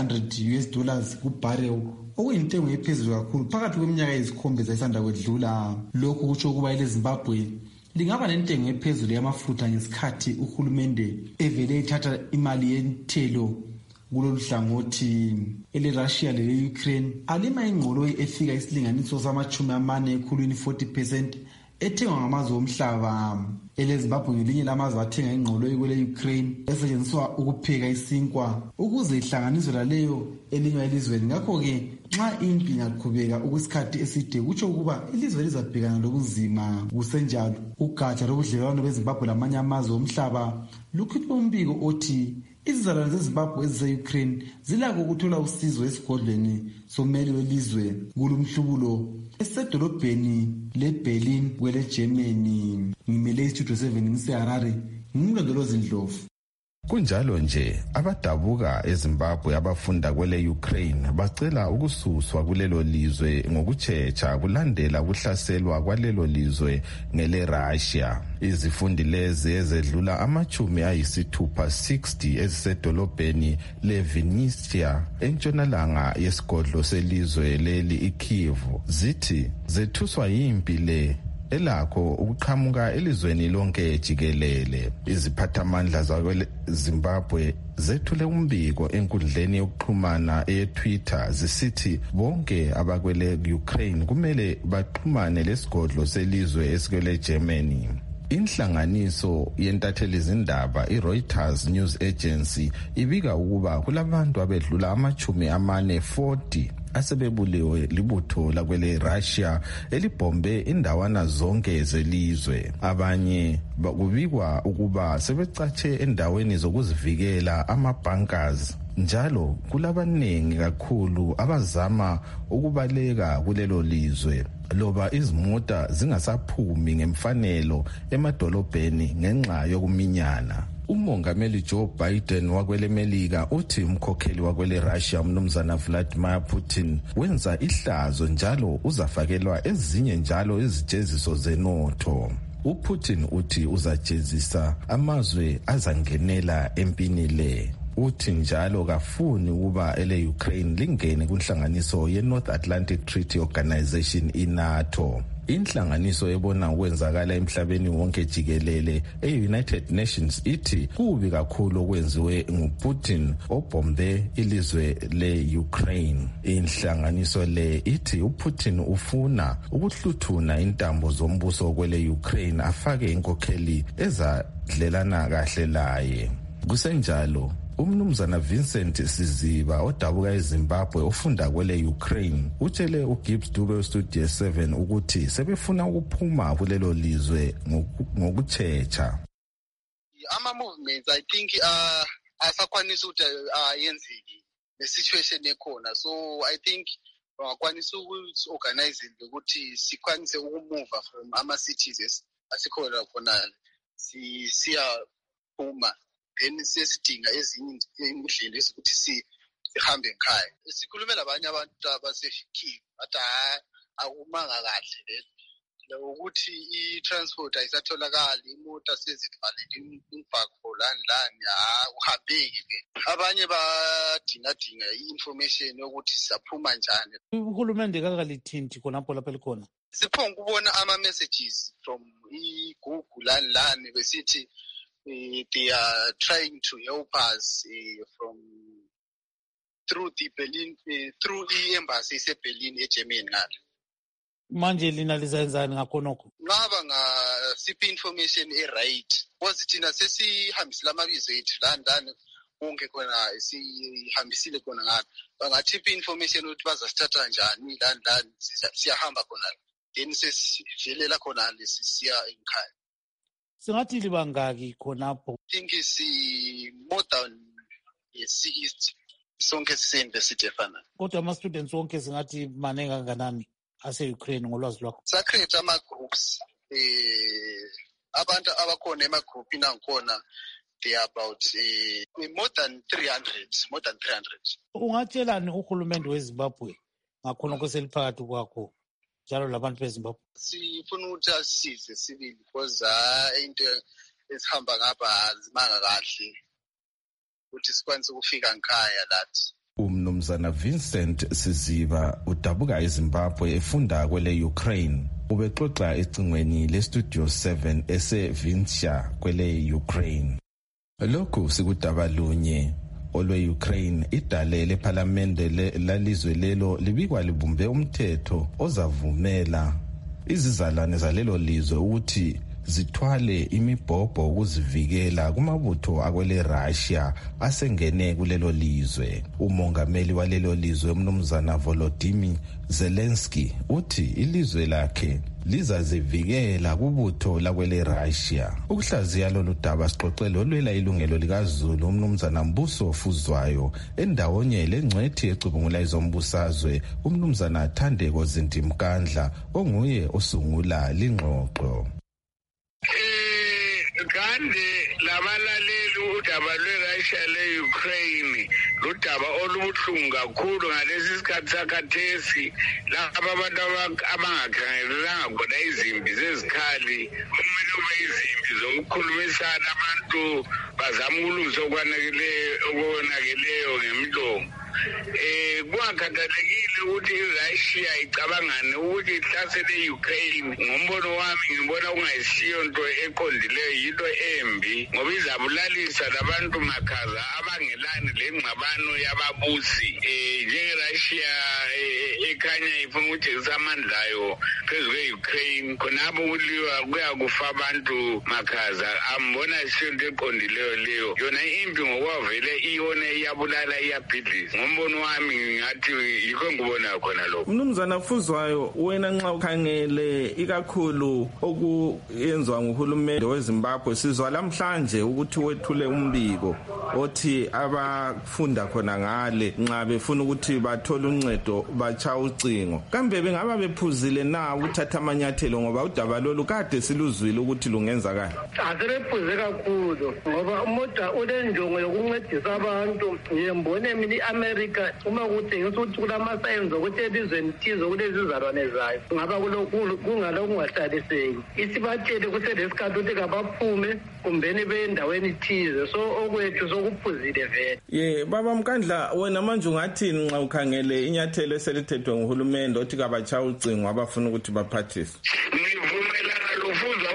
$100 kubarrel, okuyintengo ephezulu kakhulu phakathi kweminyaka eyisikhombisa esanda kwedlula. Lokhu kutsho ukuba eleZimbabwe lingaba nentengo ephezulu yamafutha ngesikhathi uhulumende evele ethatha imali yenthelo kulolu hlangothi. Ele-Russia lele-Ukraine alima ingqoloyi efika isilinganiso sama-40 ekhulwini 40% ethengwa ngamazwe omhlaba. EleZimbabwe ngelinye lamazwe athenga ingqoloyi kwele-Ukraine esetshenziswa ukupheka isinkwa ukuze ihlanganiswe laleyo elinywa elizweni. Ngakho-ke nxa impi ingaqhubeka okwesikhathi eside kutsho ukuba ilizwe lizabhekana lobunzima. Kusenjalo ugatsha lobudlelwano beZimbabwe lamanye amazwe omhlaba lukhiphe umbiko othi izizalwane zeZimbabwe ezise-Ukraine zilakho ukuthola usizo esigodlweni sommeli welizwe kulumhlubulo esedolobheni leBerlin kwele-Germany. Ngimele iStudio 7 ngiseHarare, ngumlondolozi Ndlovu. Kunjalo nje abadabuka eZimbabwe abafunda kwele-Ukraine bacela ukususwa kulelo lizwe ngokutshetsha kulandela ukuhlaselwa kwalelo lizwe ngele-Russia. Izifundi lezi ezedlula $60 ezisedolobheni leVinnytsia entshonalanga yesigodlo selizwe leli iKyiv zithi zethuswa yimpi le elakho ukuqhamuka elizweni lonke jikelele. Iziphathamandla zakwele-Zimbabwe zethule umbiko enkundleni yokuxhumana eTwitter zisithi bonke abakwele-Ukraine kumele baxhumane lesigodlo selizwe esikwele-Germany. Inhlanganiso yentatheli zindaba iReuters News Agency ibika ukuba kulabantu abedlula $40 asebebuliwe libutho lakwele-Russia elibhombe indawana zonke zelizwe. Abanye kubikwa ukuba sebecatshe endaweni zokuzivikela ama-bunkers. Njalo kulabaningi kakhulu abazama ukubaleka kulelo lizwe loba izimota zingasaphumi ngemfanelo emadolobheni ngenxa yokuminyana. Umongameli Joe Biden wakwelemelika uthi umkhokheli wakwele-Russia umnumzana Vladimir Putin wenza ihlazo njalo uzafakelwa ezinye njalo izijeziso zenotho. UPutin uthi uzajezisa amazwe azangenela empini le. uthi njalo kafuni ukuba ele-Ukraine lingene kunhlanganiso ye-North Atlantic Treaty Organization i-NATO. Inhlanganiso ebona ukwenzakala emhlabeni wonke jikelele e-United Nations ithi kubi kakhulu okwenziwe nguPutin obombe ilizwe le-Ukraine. Inhlanganiso le ithi uPutin ufuna ukuhluthuna intambo zombuso kwele-Ukraine afake inkokheli ezadlelana kahle laye. Kusenjalo umnumzana Vincent Siziba odabuka eZimbabwe ofunda kwele Ukraine utshele uGibbs Dube Studio 7 ukuthi sebefuna ukuphuma kulelo lizwe ngokutshecha. Ama movements I think asakwanisa ukuthi yenzeke le situation ekhona, so I think wakwanisa ukuorganize ukuthi sikwanise ukumove from ama cities asikhona khona siya phuma. Then sesidinga ezinye indlela ezokuthi sihambe ekhaya. Sikhulume labanye abantu abasefikile bathi akumanga kahle le ukuthi i-transport ayisatholakali, imoto sezivalile imibhako lani uhambeki ke. Abanye badinga i-information yokuthi siyaphuma njani. Uhulumende kakalithinti khonapho lapho likhona. Siphonga ukubona ama-messages from i-Google lani besithi they are trying to help us through the Berlin, through i-embassy eseBerlin eGermany ngalo. Manje lina lizenzani ngakhonokho? Ngaba ngasiphi information right because thina sesihambisile amabizo ethu lani konke khona sihambisile khona ngathi bangathiphi information ukuthi bazasithatha njani lani siyahamba khona then sesivelela khona lesisiya ekhaya. Singathi libangaki khonapho? I think is more than 60 sonke sise-university efana. Kodwa ama-students wonke singathi maningi kanganani ase-Ukraine ngolwazi lwakho? Sa-create ama-groups. Abantu abakhona ema-groupini angikhona they are about more than 300. Ungatshelani uhulumende weZimbabwe ngakhonokho seliphakathi kwakho njalo labantu beZimbabwe? Sifuna ukuthi asisize sibili because into esihamba ngapha azimanga kahle ukuthi sikwanise ukufika ngikhaya lathi. Umnumzana Vincent Siziba udabuka eZimbabwe efunda kwele Ukraine ubexoxa ecingweni leStudio 7 eseVinsha kwele Ukraine. Lokhu sikudaba lunye olwe-Ukraine idale lephalamende lalizwe lelo libikwa libumbe umthetho ozavumela izizalwane zalelo lizwe ukuthi zithwale imibhobho ukuzivikela kumabutho akwele Russia asengene kulelo lizwe. Umongameli walelo lizwe umnumzana Volodymyr Zelensky uthi ilizwe lakhe lizazivikela kubutho lakwele Russia. Ukuhlaziya lolu daba sixoxele olwela ilungelo likaZulu umnumzana Mbuso Fuzwayo endawonye lengcwethi ecubungula izombusazwe umnumzana Thandeko Zintimkandla onguye osungula lingxoxo. Kande labalaleli udaba lwe-Russia le-Ukraine ludaba olubuhlungu kakhulu ngalesi sikhathi sakhathesi laba abantu abangakhangelelanga khona izimpi zezikhali kumele kube izimpi zokukhulumisana abantu bazama ukulungisa okonakeleyo ngemlomo. Kwakhathalekile ukuthi iRussia icabangane ukuthi ihlasele i-Ukraine. Ngombono wami ngibona kungayisiyo into eqondileyo, yinto embi ngoba izabulalisa labantu makhaza abangelani lengxabano yababusi. NjengeRussia ekhanya ifuna ukujezisa amandla ayo phezu kwe-Ukraine, khonapho kuliwa kuyakufa abantu makhaza. Ambona isiyo into eqondileyo leyo, yona impi ngokwavele iyona iyabulala iyabhidlisa. Ngombono wami ngathi yikho ngibona khona lokho. Mnumzana Fuzwayo, wena nxa ukhangele ikakhulu okuyenzwa nguhulumende weZimbabwe, sizwa lamhlanje ukuthi wethule umbiko othi abafunda khona ngale nxa befuna ukuthi bathole uncedo batsha ucingo. Kambe bengaba bephuzile na ukuthatha amanyathelo ngoba udaba lolu kade siluzwile ukuthi lungenzakala? Azirephuze kakhulu ngoba umoda ulenjongo yokuncedisa abantu. Ngiyembone mina e-America uma kutshengisa ukuthi kulama-signs okuthi elizweni thize kulezizalwane zayo kungaba kungalo kungahlaliseki isibatshele kuselesikhathi ukuthi kabaphume kumbeni bey'endaweni thize so okwethu sokuphuzile vele. Baba Mkandla, wena manje ungathini nxa ukhangele inyathelo eselithethwe nguhulumende othi kabatshaya ucingo abafuna ukuthi baphathise? Ngivumelana loFuzwa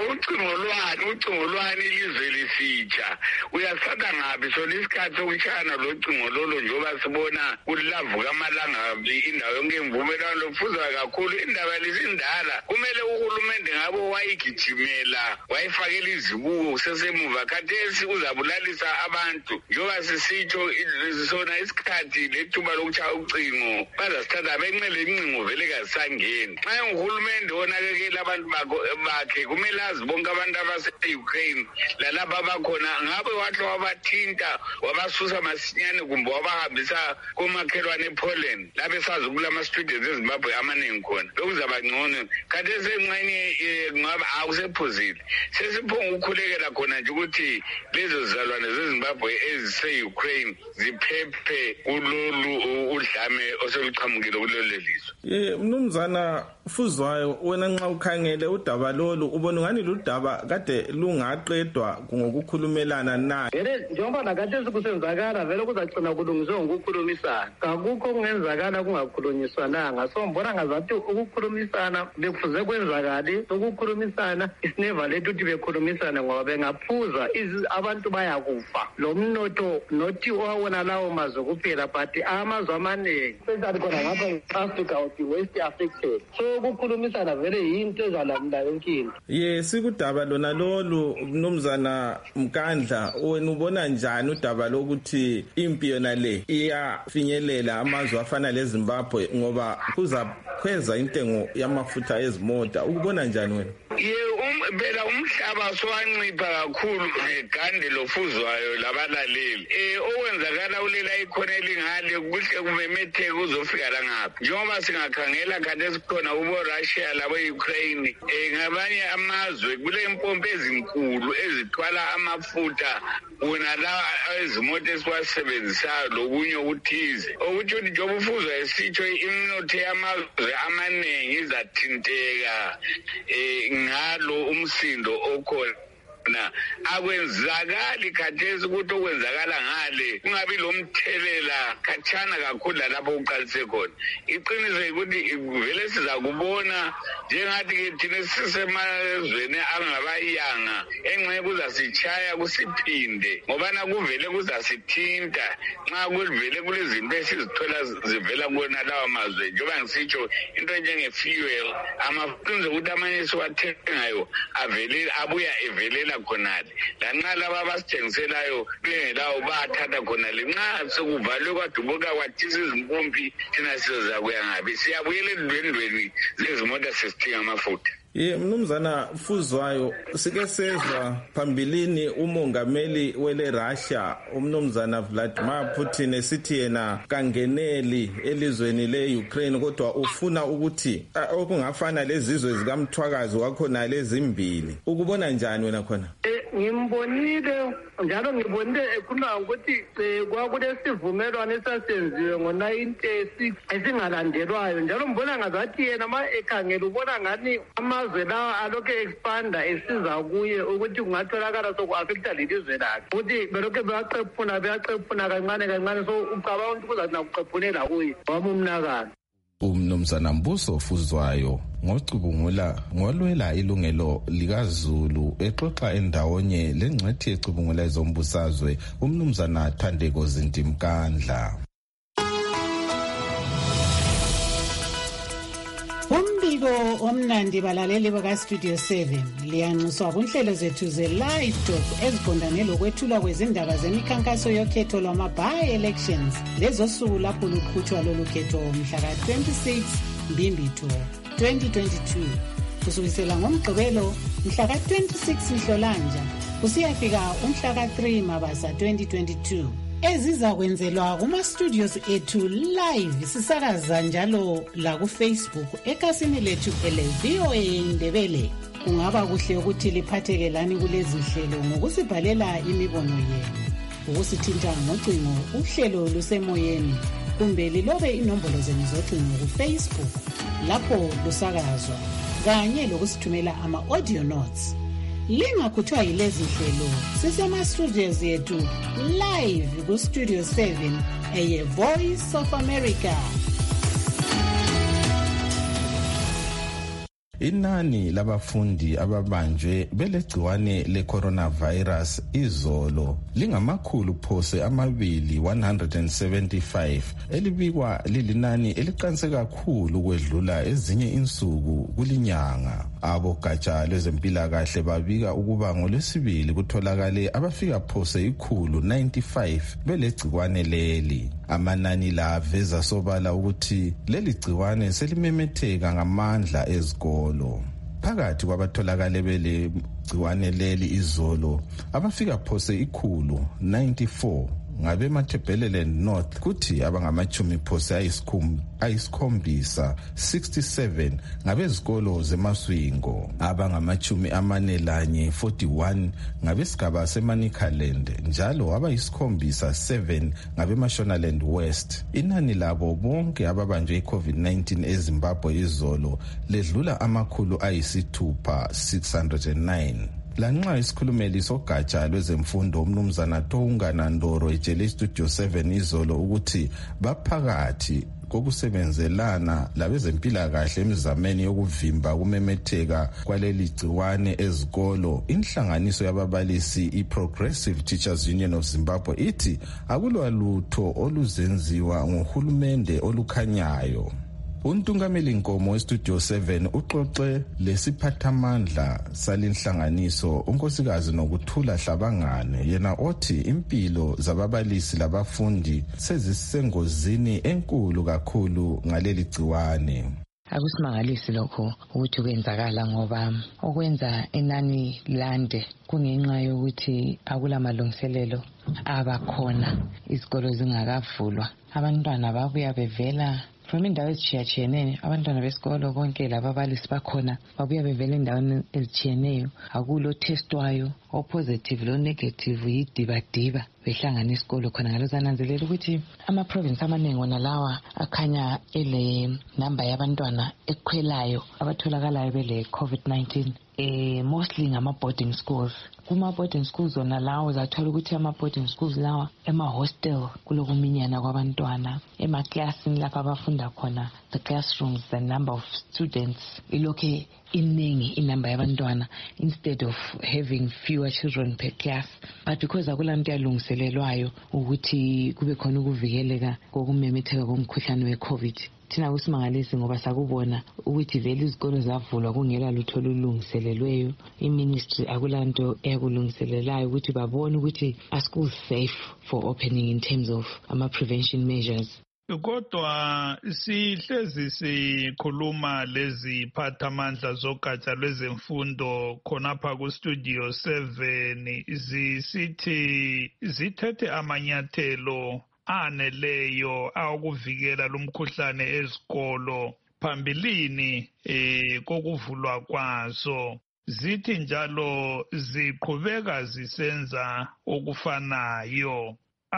ucingo lwani ilizwe lisitsha uyasatha ngapi sona isikhathi sokushayana locingo lolo njengoba sibona kulavuka amalanga indawo yonke imvumelano loFuzwa kakhulu indaba lesindala kumele uhulumende ngabo wayigijimela wayifakela izibuko kusesemuva khathesi uzabulalisa abantu njengoba sisitsho sona isikhathi lethuba lokushaya ucingo bazasithatha benqele incingo vele kasangeni nxa uhulumende onakekela abantu bakhe kumele azi bonke abantu abase-Ukraine lalapha bakhona ngabe wahle wabathinta wabasusa masinyane kumbe wabahambisa komakhelwane ePoland lapho esazi kulama-students eZimbabwe amaningi khona lokuzaba ngcono khathesi engxenye ngabe akusephuzile sesiphonga ukukhulekela khona nje ukuthi lezo zizalwane zeZimbabwe ezise-Ukraine ziphephe kulolu udlame oseluqhamukile kulolu lizwe. Mnumzana Fuzwayo, wena nxa ukhangele udaba lolu ubona ngani ludaba kade lungaqedwa ngokukhulumelana naye? Vele njengoba lakhathesi kusenzakala vele kuzagcina kulungiswe ngokukhulumisana akukho kungenzakala kungakhulunyiswananga so mbona ngazathi ukukhulumisana bekufuze kwenzakale ukukhulumisana isineva lethu ukuthi bekhulumisane ngoba bengaphuza abantu bayakufa lo mnotho nothi owawona lawo mazwe kuphela but amazwe amaningi especially khona ngapha e-Africa uthi West affected so ukukhulumisana vele yinto ezalamula yonke into. Sikudaba lona lolu Mnumzana Mkandla, wena ubona njani udaba lokuthi impi yona le iyafinyelela amazwe afana leZimbabwe ngoba kuzakhweza intengo yamafutha ezimota, ukubona njani wena? Phela umhlaba sowancipha kakhulu ngegande loFuzwayo labalaleli okwenzakala ulela ikhona elingale kuhle kumemetheke uzofika la ngapha njengoba singakhangela khathesi khona ubo-Russia labo-Ukraine ngabanye amazwe kule impompi ezinkulu ezithwala amafutha wona la ezimoto esiwasebenzisayo lokunye okuthize okuthi ukuthi njengoba uFuzwa esitsho iminotho yamazwe amaningi izathinteka ngalo umsindo okhona akwenzakali khathesi ukuthi okwenzakala ngale kungabi lomthelela khatshana kakhulu lalapho kuqalise khona. Iqiniso ukuthi vele sizakubona njengathi-ke thina sisemazweni angabayanga engxenye kuzasitshaya kusiphinde ngobana kuvele kuzasithinta nxa kuvele kulezinto esizithola zivela kuwona lawa mazwe njengoba ngisitsho into njenge-fuel amafunze ukuthi amanye siwathengayo abuya evelela khonale lanxa laba abasithengiselayo bengelawo bathatha khonale nxa sekuvalwe kwadubuka kwathisa izimpompi thina sizozakuya ngabi siyabuyela edwendweni zezimota sesithinga amafutha. Mnumzana Fuzwayo, sike sezwa phambilini umongameli wele Russia umnumzana Vladimir Putin esithi yena kangeneli elizweni le-Ukraine kodwa ufuna ukuthi okungafana lezizwe zikamthwakazi wakhona lezimbili. Ukubona njani wena khona? Ngimbonile njalo ngibonile ekhuluma ukuthi kwakulesivumelwano esasenziwe ngo-1986 esingalandelwayo njalo mbona ngazathi yena ma ekhangela ubona ngani amazwe lawa alokhu expanda esiza kuye ukuthi kungatholakala soku-afektha lelizwe lakhe ukuthi belokhu beyacephuna kancane so ucabanga ukuthi kuzathi nakucephulela kuye wami umnakalo. Umnumzana Mbuso Fuzwayo ngocubungula ngolwela ilungelo likaZulu exoxa endawonye lengxethi ecubungula ezombusazwe umnumzana Thandeko Zintimkandla. Umbiko omnandi balaleli baka Studio 7 liyanxuswa kunhlelo zethu ze-live talk eziqondane lokwethulwa kwezindaba zemikhankaso yokhetho lwama-by-elections lezosuku lapho luqhutshwa lolu khetho mhla ka-26 Mbimbitho 2022 kusukisela ngomgqibelo mhla ka-26 Nhlolanja kusiyafika umhla ka-3 Mabasa 2022 ezizakwenzelwa kuma-studios ethu live sisakaza njalo la ku-Facebook ekhasini lethu ele-VOA Indebele. Kungaba kuhle ukuthi liphathekelani kulezi hlelo ngokusibhalela imibono yenu, ukusithinta ngocingo uhlelo lusemoyeni kumbe lilobe inombolo zenu zocingo kuFacebook lapho lusakazwa kanye lokusithumela ama-audio notes. Lingakhuthwa yilezi hlelo, sisema-studios yethu live ku-Studio 7 Voice of America. Inani labafundi ababanjwe belegciwane le-coronavirus izolo lingamakhulu phose 175 elibikwa lilinani eliqanse kakhulu kwedlula ezinye insuku kulinyanga. Abogatsha lwezempilakahle babika ukuba ngolwesibili kutholakale abafika phose 195 belegciwane leli. Amanani la aveza sobala ukuthi leli gciwane selimemetheka ngamandla ezikolo. Phakathi kwabatholakale bele gciwane leli izolo abafika phose 194 ngabe Matabeleland North, kuthi abangamachumi phose ayisikhombisa 67 ngabezikolo zeMaswingo, abangamachumi 41 ngabesigaba seManicaland, njalo abayisikhombisa 7 ngabeMashonaland West. Inani labo bonke ababanjwe i-COVID-19 eZimbabwe izolo ledlula amakhulu 609. Lanxa isikhulumeli sogatsha lwezemfundo umnumzana Toungana Ndoro etshele iStudio 7 izolo ukuthi baphakathi kokusebenzelana labezempilakahle emizameni yokuvimba kumemetheka kwaleli gciwane ezikolo, inhlanganiso yababalisi i-Progressive Teachers Union of Zimbabwe ithi akulwalutho oluzenziwa ngohulumende olukhanyayo. Untungameli Nkomo weStudio 7 uxoxe lesiphathamandla salinhlanganiso unkosikazi Nokuthula Hlabangane, yena othi impilo zababalisi labafundi sezisengozini enkulu kakhulu ngaleli gciwane. Akusimangalisi lokho ukuthi kwenzakala ngoba okwenza inani lande kungenxa yokuthi akulamalungiselelo abakhona, izikolo zingakavulwa, abantwana babuya bevela from indawo ezitshiyatshiyeneyo, abantwana besikolo bonke lababalisi bakhona babuya bevela endaweni ezitshiyeneyo, akulo testwayo o-positive lo-negative yidibadiba behlangana isikolo khona. Ngalo zananzelela ukuthi ama-province amaningi wona lawa akhanya ele namba yabantwana ekhwelayo abatholakalayo bele COVID-19, mostly ngama-boarding schools. Kuma-boarding schools wona lawa uzathola ukuthi ama-boarding schools lawa ema-hostel kulokuminyana kwabantwana, emaklasini lapha abafunda khona, the classrooms, the number of students ilokhe iningi inamba yabantwana instead of having fewer children per class. But because akulanto yalungiselelwayo ukuthi kube khona ukuvikeleka kokumemetheka komkhuhlane we-COVID, thina kusimangalisi ngoba sakubona ukuthi vele izikolo zavulwa kungela lutho olulungiselelweyo. I-ministry akulanto eyakulungiselelayo ukuthi babone ukuthi are schools safe for opening in terms of ama-prevention measures. Kodwa sihlezi sikhuluma lezi phathamandla zogatsha lwezemfundo khonapha kuStudio 7 zisithi zithethe amanyathelo aneleyo akuvikela lumkhuhlane ezikolo phambilini kokuvulwa kwazo. Zithi njalo ziqhubeka zisenza okufanayo.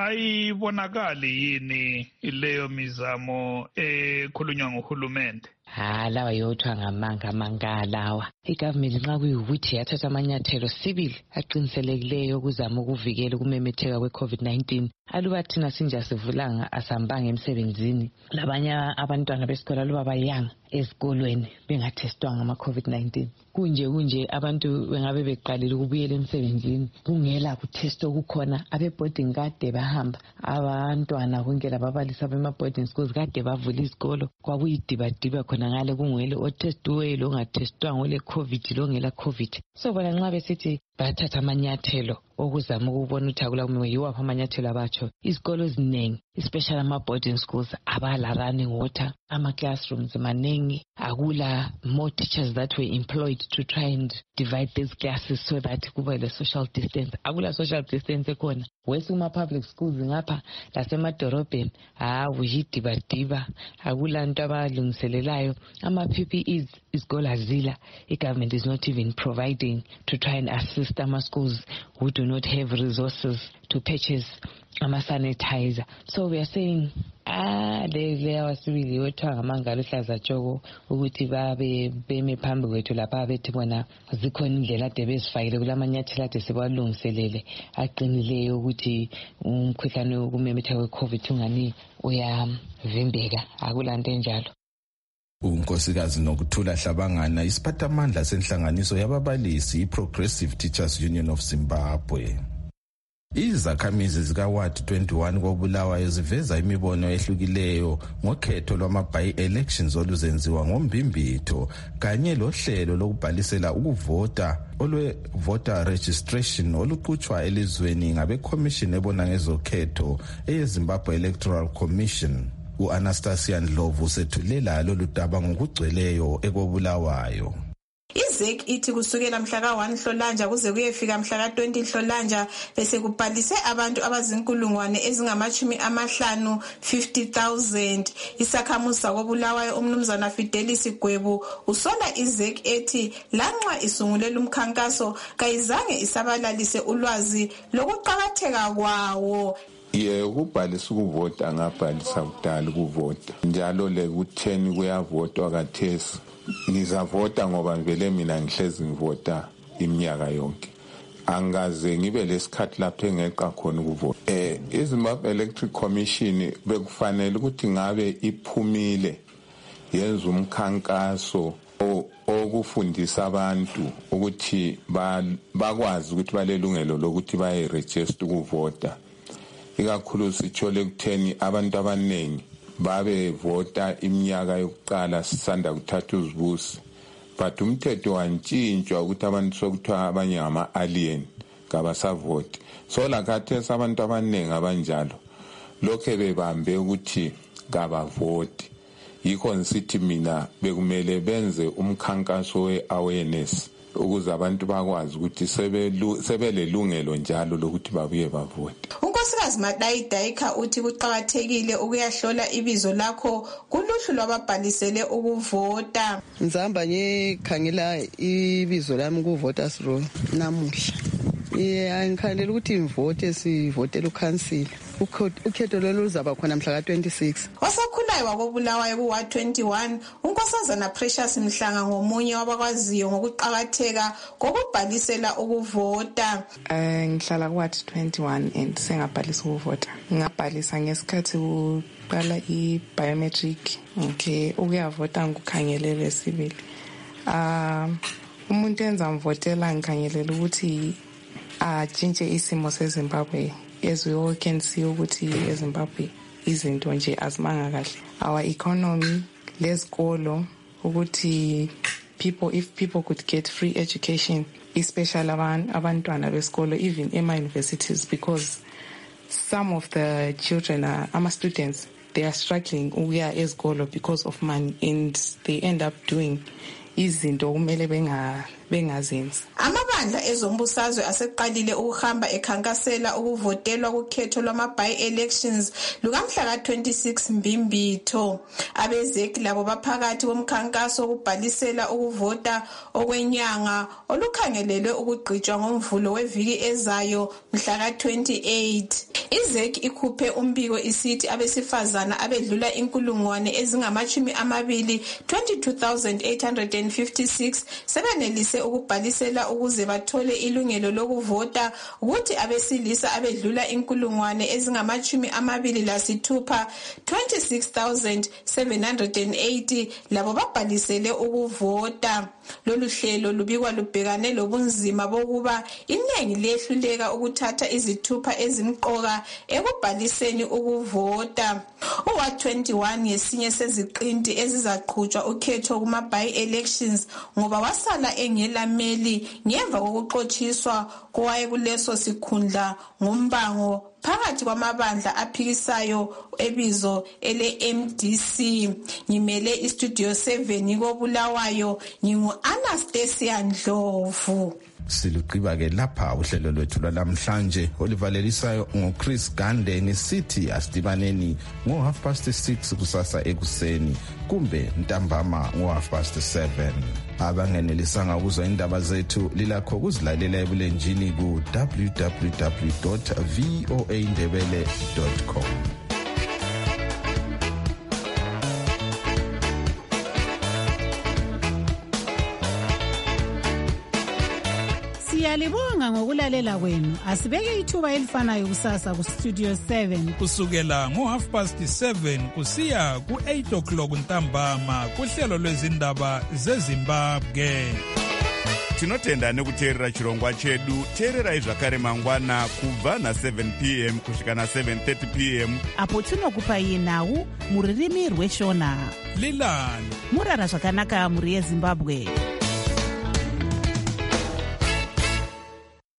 Ayibonakali yini leyo mizamo ekhulunywa nguhulumende? Lawa yothiwa ngamanga lawa. I-government nxa kuyukuthi yathatha amanyathelo sibili aqinisekileyo ukuzama ukuvikela ukumemetheka kwe-COVID-19, aluba thina sinja sivulanga asambanga emsebenzini, labanye abantwana besikolo aluba bayanga ezikolweni bengathestwanga ama-COVID-19, kunje abantu bengabe beqalile ukubuyela emsebenzini kungela kuthesta okukhona. Abe-boarding kade bahamba, abantwana konke lababalisi abema-boarding schools kade bavula izikolo, kwakuyidibadiba khona ngale kungwele otestiweyo longathestwanga ole COVID longela COVID. So bona nxa besithi bathatha amanyathelo okuzama ukubona ukuthi akulakumiwe yiwaphi amanyathelo abatsho, izikolo eziningi especially ama-boarding schools abala running water, ama-classrooms maningi, akula more teachers that were employed to try and divide these classes so that kube le social distance. Akula social distance ekhona. Wesuma-public schools ngapha lasemadorobheni yidibadiba, akula nto abalungiselelayo. Ama-PPEs izikolo azila, i-government is not even providing to try and assist ama-schools who do not have resources to purchase ama-sanitizer. So we are saying le awasibili wethwa ngamanga aluhlaza tshoko ukuthi babe beme phambi kwethu lapha bethi bona zikhona indlela ade bezifakile kulamanyathelo ade sebawalungiselele aqinileyo ukuthi umkhuhlane wokumemetheka kwe-COVID ungani uyavimbeka. Akulanto enjalo. unkosikazi Nokuthula Hlabangana isiphathamandla senhlanganiso yababalisi i-Progressive Teachers Union of Zimbabwe. Izakhamizi zikaWard 21 koBulawayo ziveza imibono ehlukileyo ngokhetho lwama-by-elections oluzenziwa ngoMbimbitho kanye lohlelo lokubhalisela ukuvota olwe-voter registration oluqhutshwa elizweni ngabe-commission ebona ngezokhetho eyeZimbabwe Electoral Commission. U-Anastasia Ndlovu sethulela lolu daba ngokugcweleyo ekoBulawayo. IZEC ithi kusukela mhla ka-1 Nhlolanja kuze kuyefika mhla ka-20 Nhlolanja bese kubhalise abantu abazinkulungwane ezingama-50,000. Isakhamuzi sakoBulawayo umnumzana Fidelis Gwebu usola IZEC ethi lanxa isungulela umkhankaso kayizange isabalalise ulwazi lokuqakatheka kwawo. Ukubhalisa ukuvota ngabhalisa kudala ukuvota njalo le ku-10 kuyavotwa kathesi. Ngizavota ngoba vele mina ngihlezi ngivota iminyaka yonke. Angaze ngibe lesikhathi lapho engeqa khona ukuvota. iZimbabwe Electoral Commission bekufanele ukuthi ngabe iphumile yenza umkhankaso okufundisa abantu ukuthi bakwazi ukuthi balelungelo lokuthi baye-register ukuvota. Ikakhulu sithole ku-10 abantu abaningi babe vota iminyaka yokuqala sisanda kuthatha uzibusi, but umthetho wantshintshwa ukuthi abantu sokuthiwa abanye ngama-alien kabasavoti. So lakhathesi abantu abaningi abanjalo lokhe bebambe ukuthi kabavoti. Yikho ngisithi mina bekumele benze umkhankaso we-awareness ukuze abantu bakwazi ukuthi sebelelungelo njalo lokuthi babuye bavote. unkosikazi Madayi Daika uthi kuqakathekile ukuyahlola ibizo lakho kuluhlu lwababhalisele ukuvota. Ngizahamba ngikhangela ibizo lami ku-voters roll namuhla. Angikhangelela ukuthi ngivote sivotela ukhansila. Ukhetho lolu luzaba khona mhla ka-26. Osakhulayo wakoBulawayo ku-Ward 21 unkosazana Precious Mhlanga ngomunye wabakwaziyo ngokuqakatheka kokubhalisela ukuvota. Ngihlala ku-Ward 21 and sengabhalisa ukuvota. Ngabhalisa ngesikhathi kuqala i-biometric. Okay, ukuyavota ngikukhangelele sibili. Umuntu enza ngivotela ngikhangelela ukuthi atshintshe isimo seZimbabwe. As we all can see ukuthi eZimbabwe izinto nje azimanga kahle. Our economy, lezikolo, ukuthi if people could get free education, especially abantwana besikolo, even ema-universities, because some of the children students, they are struggling ukuya ezikolo because of money, and they end up doing izinto kumele bengazenzi. Amabandla ezombusazwe aseqalile ukuhamba ekhankasela ukuvotelwa kukhetho lwama-by-elections lukamhla ka-26 Mbimbitho. AbeZEC labo baphakathi komkhankaso wokubhalisela ukuvota okwenyanga olukhangelelwe ukugqitshwa ngomvulo weviki ezayo mhla ka-28. IZEC ikhuphe umbiko isithi abesifazana abedlula inkulungwane ezingama-22,856 sebenelise ukubhalisela ukuze bathole ilungelo lokuvota, ukuthi abesilisa abedlula inkulungwane ezingama-26 26,780 labo babhalisele ukuvota. Lolu hlelo lubikwa lubhekane lobunzima bokuba iningi lehluleka ukuthatha izithupha ezimqoka ekubhaliseni ukuvota. uWard 21 ngesinye seziqinti ezizaqhutshwa ukhetho kuma-by-elections ngoba wasala engelameli ngemva kokuxotshiswa kowayekuleso sikhundla ngumbango phakathi kwamabandla aphikisayo ebizo ele-MDC. Ngimele iStudio 7 koBulawayo, ngingu-Anastasia Ndlovu. Siluqiba-ke lapha uhlelo lwethu lwalamhlanje olivalelisayo ngoChris Gandeni sithi asidibaneni ngo-6:30 kusasa ekuseni kumbe ntambama ngo-7:30. Abangenelisanga ukuzwa indaba zethu lilakho kuzilalela ebulenjini ku-www.voaindebele.com. Siyalibonga ngokulalela kwenu. Asibeke ithuba elifanayo kusasa ku Studio 7 kusukela ngo7:30 kusiya ku8 o'clock ntambama kuhlelo lwezindaba zeZimbabwe. Tinotenda nekuteerera chirongwa chedu. Teererai zvakare mangwana kubva na7 p.m. kusvika na7:30 p.m. apo tinokupai nhau muririmi rweshona. Lilani murara zvakanaka muri yeZimbabwe.